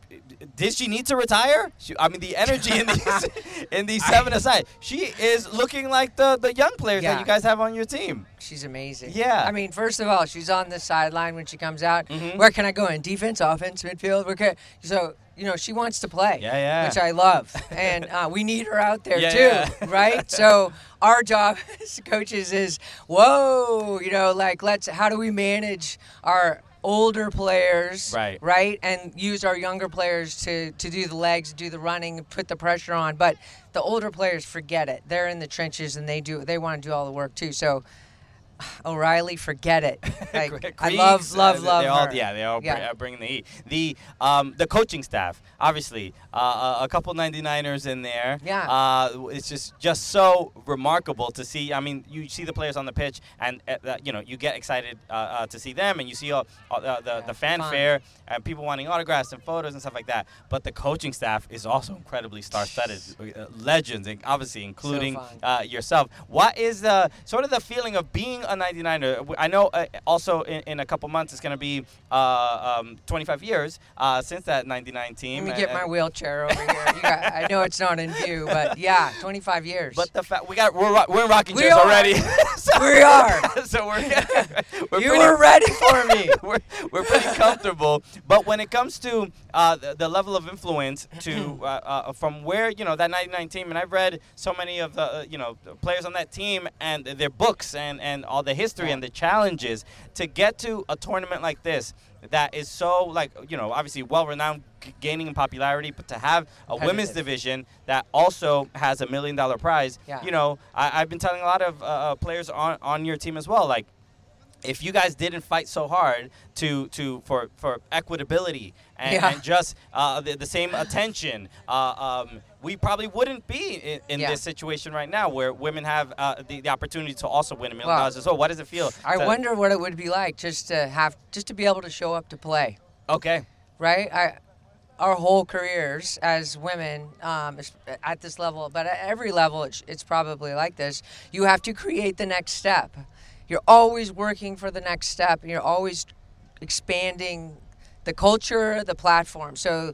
Did she need to retire? She, I mean, the energy in these in these seven aside, she is looking like the, the young players Yeah. that you guys have on your team. She's amazing. Yeah. I mean, first of all, she's on the sideline when she comes out. Mhm. Where can I go in? Defense, offense, midfield? Where can, so, you know, she wants to play. Yeah, yeah. Which I love. And uh, we need her out there, Yeah, too. yeah. Right? So our job as coaches is, whoa, you know, like, let's, how do we manage our older players, Right. right, and use our younger players to, to do the legs, do the running, put the pressure on. But the older players, forget it. They're in the trenches and they do they want to do all the work too. So O'Reilly, forget it. Like, I love, Kriegs, love, uh, love they all, her. Yeah, they all br- Yeah. uh, bringing the heat. The um, the coaching staff, obviously, uh, a a couple ninety-niners in there. Yeah. Uh, it's just just so remarkable to see. I mean, you see the players on the pitch, and uh, uh, you know you get excited uh, uh, to see them, and you see all, all uh, the the fanfare and people wanting autographs and photos and stuff like that. But the coaching staff is also incredibly star-studded, uh, legends, and obviously including fun. uh, yourself. What is the sort of the feeling of being a ninety-niner, I know uh, also in, in a couple months it's going to be uh, um, twenty-five years uh, since that ninety-nine team. Let me get and, my wheelchair over here. You got, I know it's not in view, but yeah, twenty-five years. But the fact we got we're ro- we're in rocking We chairs are. already. so, we are. So we're, we're you pretty, were ready for me. we're, we're pretty comfortable. But when it comes to uh, the, the level of influence to uh, uh, from where, you know, that ninety-nine team, and I've read so many of the, uh, you know, players on that team and their books and, and all the history and the challenges to get to a tournament like this that is so, like, you know, obviously well-renowned, g- gaining in popularity, but to have a women's division that also has a million-dollar prize, Yeah. you know, I, I've been telling a lot of uh, players on, on your team as well, like, if you guys didn't fight so hard to to for, for equitability and, Yeah. and just uh, the, the same attention, uh, um, we probably wouldn't be in, in Yeah. this situation right now where women have uh, the, the opportunity to also win a million Well, dollars as well. What does it feel? I to- wonder what it would be like just to have, just to be able to show up to play. Okay. Right? I, our whole careers as women um, es- at this level, but at every level, it's, it's probably like this. You have to create the next step. You're always working for the next step. And you're always expanding the culture, the platform. So,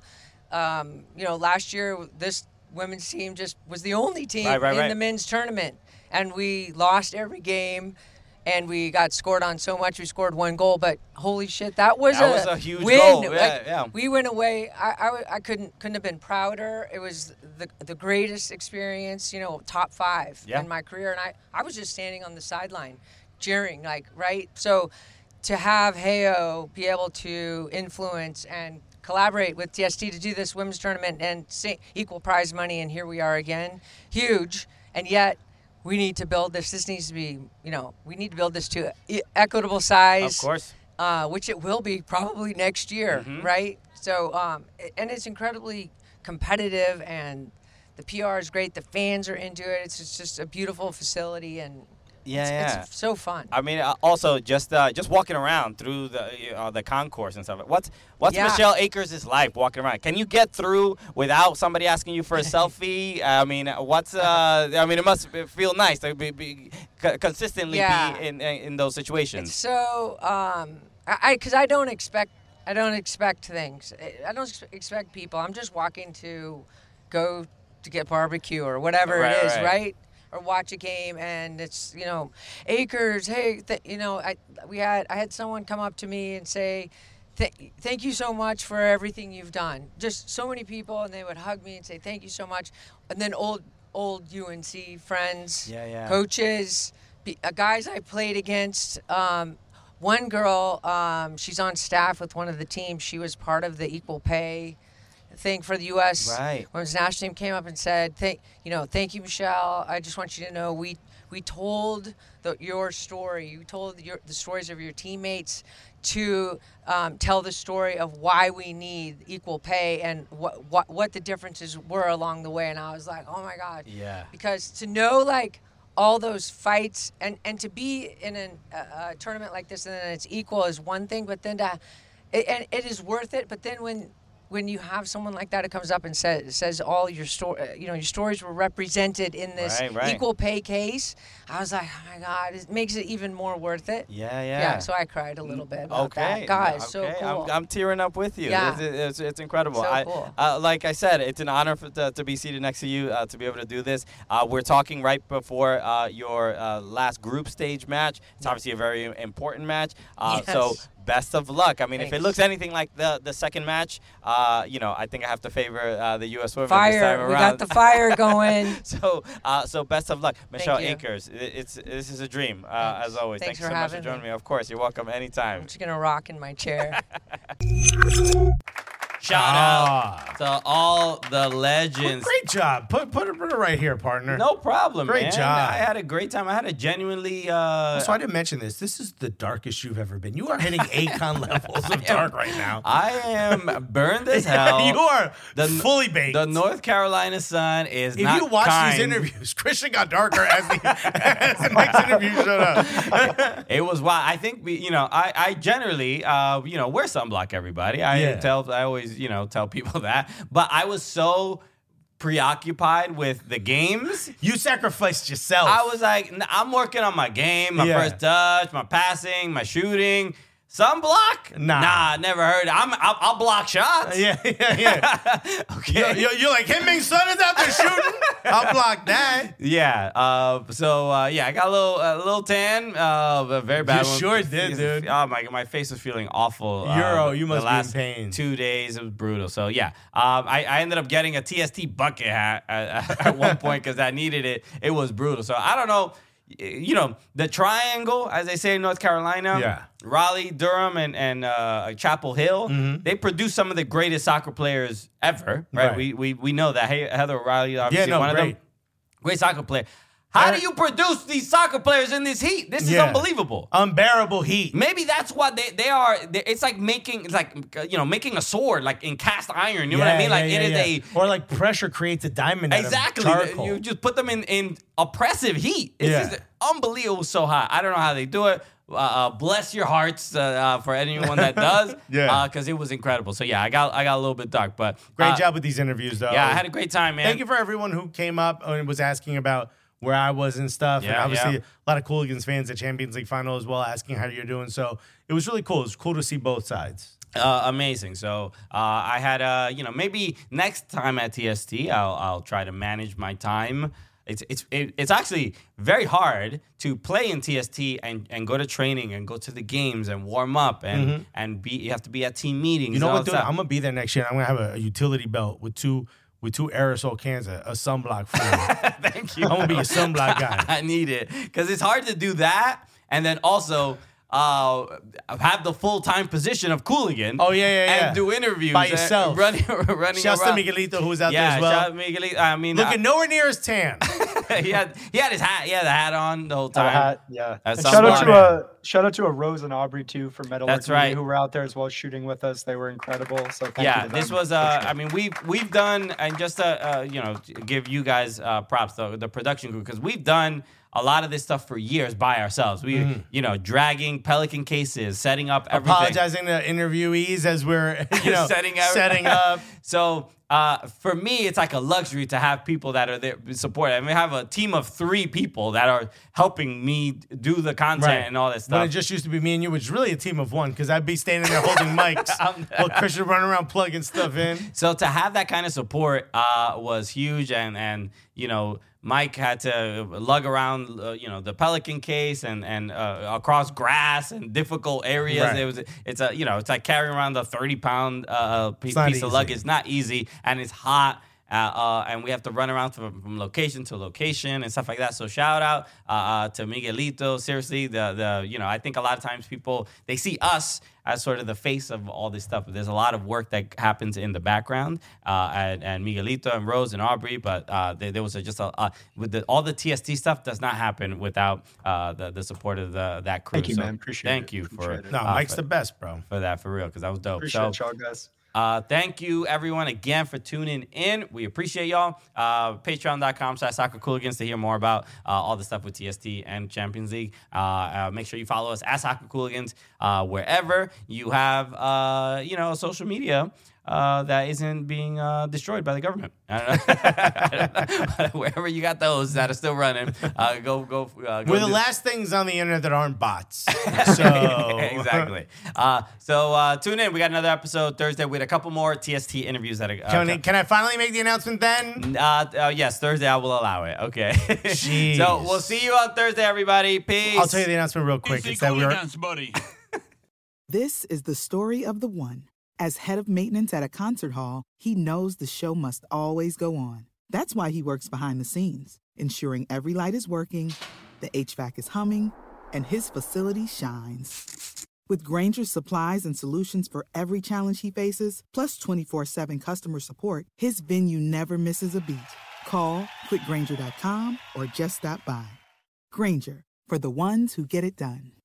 um, you know, last year this women's team just was the only team Right, right, in right. the men's tournament, and we lost every game. And we got scored on so much. We scored one goal, but holy shit, that was, That a, was a huge win. goal. Yeah, Like, yeah. We went away. I, I, I couldn't couldn't have been prouder. It was the the greatest experience. You know, top five Yeah. in my career, and I, I was just standing on the sideline, cheering, like right. So, to have Heyo be able to influence and collaborate with T S T to do this women's tournament and see equal prize money, and here we are again, huge, and yet. We need to build this. This needs to be, you know, we need to build this to e- equitable size. Of course. Uh, which it will be probably next year, Mhm. right? So, um, i- and it's incredibly competitive, and the P R is great. The fans are into it. It's, it's just a beautiful facility, and Yeah, it's, yeah. it's so fun. I mean, uh, also just uh, just walking around through the uh, the concourse and stuff. What's what's Yeah. Michelle Akers' life walking around? Can you get through without somebody asking you for a selfie? I mean, what's uh? I mean, it must feel nice to be, be co- consistently Yeah. be in, in in those situations. It's so um, I because I, I don't expect I don't expect things. I- I don't ex- expect people. I'm just walking to go to get barbecue or whatever Right, it is, right. right? Or watch a game, and it's you know, Akers. Hey, th- you know, I we had I had someone come up to me and say, Th- "Thank you so much for everything you've done." Just so many people, and they would hug me and say, "Thank you so much." And then old old U N C friends, Yeah, yeah. coaches, be, uh, guys I played against. Um, one girl, um, she's on staff with one of the teams. She was part of the equal pay thing for the U S Right. Women's national team came up and said, "Thank you know, thank you, Michelle. I just want you to know we we told the, your story. You told your, the stories of your teammates to um, tell the story of why we need equal pay and what what what the differences were along the way." And I was like, "Oh my God!" Yeah. Because to know like all those fights and and to be in an, a, a tournament like this and then it's equal is one thing, but then to it, and it is worth it. But then when when you have someone like that who comes up and says says all your story, you know, your stories were represented in this Right, right. equal pay case, I was like, oh my God, it makes it even more worth it. Yeah, yeah. Yeah, so I cried a little bit about Okay, that. Guys, okay. so cool. I'm, I'm tearing up with you. Yeah. It's, it's, it's incredible. So I, cool. uh, like I said, it's an honor for, to, to be seated next to you, uh, to be able to do this. Uh, we're talking right before uh, your uh, last group stage match. It's obviously a very important match. Uh, Yes. So best of luck. I mean, if it Thanks. looks anything like the, the second match, uh, you know, I think I have to favor uh, the U S women this Fire, time we around. got the fire going. so, uh, so best of luck, Michelle you. Akers. It, it's this is a dream, uh, Thanks. as always. Thanks Thank you for so much for having joining me. me. Of course, you're welcome anytime. I'm just gonna rock in my chair. Shout Ah. out to all the legends. Great job. Put put it, put it right here, partner. No problem, Great man. job. I had a great time. I had a genuinely. Uh, So I didn't mention this. This is the darkest you've ever been. You are hitting Akon levels of dark right now. I am burned as hell. you are The- fully baked. The North Carolina sun is if not you watch kind. these interviews, Christian got darker as the, as the next interview showed up. It was wild. I think we, you know, I, I generally, uh, you know, wear sunblock. Everybody, I Yeah. tell, I always, you know, tell people that. But I was so preoccupied with the games. You sacrificed yourself. I was like, "N- I'm working on my game, my Yeah. first touch, my passing, my shooting. Sunblock? Nah. Nah, never heard. I'm, I'll, I'll block shots. Yeah, yeah, yeah. Okay. You're, you're like, Him Ming Sun is out there shooting. I'll block that. Yeah. Uh, so uh, yeah, I got a little a little tan. Uh, a very bad You one. sure did, dude. Oh my god, my face was feeling awful. uh, Euro, you must the be in last pain. Two days, it was brutal. So yeah, um, I, I ended up getting a T S T bucket hat at, at one point because I needed it. It was brutal. So I don't know. You know, the triangle, as they say in North Carolina, Yeah. Raleigh, Durham, and, and uh, Chapel Hill, they produce some of the greatest soccer players ever, right? Right. We, we we know that. Hey, Heather O'Reilly, obviously Yeah, no, one of great. them. Great soccer player. How Uh, do you produce these soccer players in this heat? This is Yeah. unbelievable. Unbearable heat. Maybe that's what they, they are. They, it's like making, it's like, you know, making a sword, like in cast iron. You know what I mean? Like yeah, it is yeah. a... Or like pressure creates a diamond out of Exactly. charcoal. You just put them in, in oppressive heat. It's Yeah. just unbelievable so hot. I don't know how they do it. Uh, uh, bless your hearts uh, uh, for anyone that does. Yeah. Because it was incredible. So yeah, I got I got a little bit dark, but Great uh, job with these interviews, though. Yeah, I had a great time, man. Thank you for everyone who came up and was asking about where I was and stuff. and Yeah, obviously, yeah. a lot of Cooligans fans at Champions League final as well, asking how you're doing. So it was really cool. It was cool to see both sides. Uh, amazing. So uh, I had, uh, you know, maybe next time at T S T, I'll I'll try to manage my time. It's it's it, it's actually very hard to play in T S T and, and go to training and go to the games and warm up and and be you have to be at team meetings. You know and all what, that dude? stuff. I'm gonna be there next year. I'm gonna have a, a utility belt with two with two aerosol cans, a, a sunblock for you. Thank you. I'm gonna be a sunblock guy. I need it because it's hard to do that and then also uh, have the full time position of Cooligan. Oh, yeah, yeah, yeah. And do interviews By and yourself. running running Shouts to around. Miguelito, who was out yeah, there as well. shout out Miguelito. I mean, Looking nowhere near as tan. I, he had he had his hat. He had the hat on the whole Uh, time. hat, yeah. That's And shout out to something. uh, shout out to a Rose and Aubrey too for Metal That's Work Media, right. who were out there as well shooting with us. They were incredible. So thank Yeah, you to this them, was. for Uh, sure. I mean, we've we've done, and just to uh, you know give you guys uh, props though, the production crew, because we've done a lot of this stuff for years by ourselves. We, Mm-hmm. you know, dragging Pelican cases, setting up everything. Apologizing to interviewees as we're you know setting up. setting up. So uh, for me, it's like a luxury to have people that are there support. I mean, I have a team of three people that are helping me do the content Right. and all that When stuff. it just used to be me and you, which is really a team of one, because I'd be standing there holding mics I'm- while Christian running around plugging stuff in. So to have that kind of support uh, was huge, and and you know Mike had to lug around uh, you know the Pelican case and and uh, across grass and difficult areas. Right. It was it's a you know it's like carrying around a thirty pound uh, piece, not piece of easy. luggage. It's not easy, and it's hot. Uh, uh, and we have to run around from, from location to location and stuff like that. So shout out uh, uh, to Miguelito. Seriously, the the you know I think a lot of times people they see us as sort of the face of all this stuff, but there's a lot of work that happens in the background. Uh, and, and Miguelito and Rose and Aubrey, but uh, there, there was a, just a uh, with the, all the T S T stuff does not happen without uh, the the support of the that crew. Thank you, So man. Appreciate thank it. you for Appreciate it. No, uh, Mike's for, the best, bro. for that for real because that was dope. Appreciate so, y'all guys. uh, thank you, everyone, again for tuning in. We appreciate y'all. Uh, Patreon.com slash Soccer Cooligans to hear more about uh, all the stuff with T S T and Champions League. Uh, uh, make sure you follow us at Soccer Cooligans uh, wherever you have, uh, you know, social media. Uh, that isn't being uh, destroyed by the government. I don't know. I don't know. Wherever you got those that are still running, uh, go go. Uh, go We're the do- last things on the internet that aren't bots. So exactly. Uh, so uh, tune in. We got another episode Thursday with a couple more T S T interviews that are. Uh, Can, I, can I finally make the announcement then? Uh, uh, yes, Thursday I will allow it. Okay. Jeez. So we'll see you on Thursday, everybody. Peace. I'll tell you the announcement real quick. Easy It's that we are Cooligans, buddy. This is the story of the one. As head of maintenance at a concert hall, he knows the show must always go on. That's why he works behind the scenes, ensuring every light is working, the H V A C is humming, and his facility shines. With Grainger's supplies and solutions for every challenge he faces, plus twenty-four seven customer support, his venue never misses a beat. Call quick grainger dot com or just stop by. Grainger, for the ones who get it done.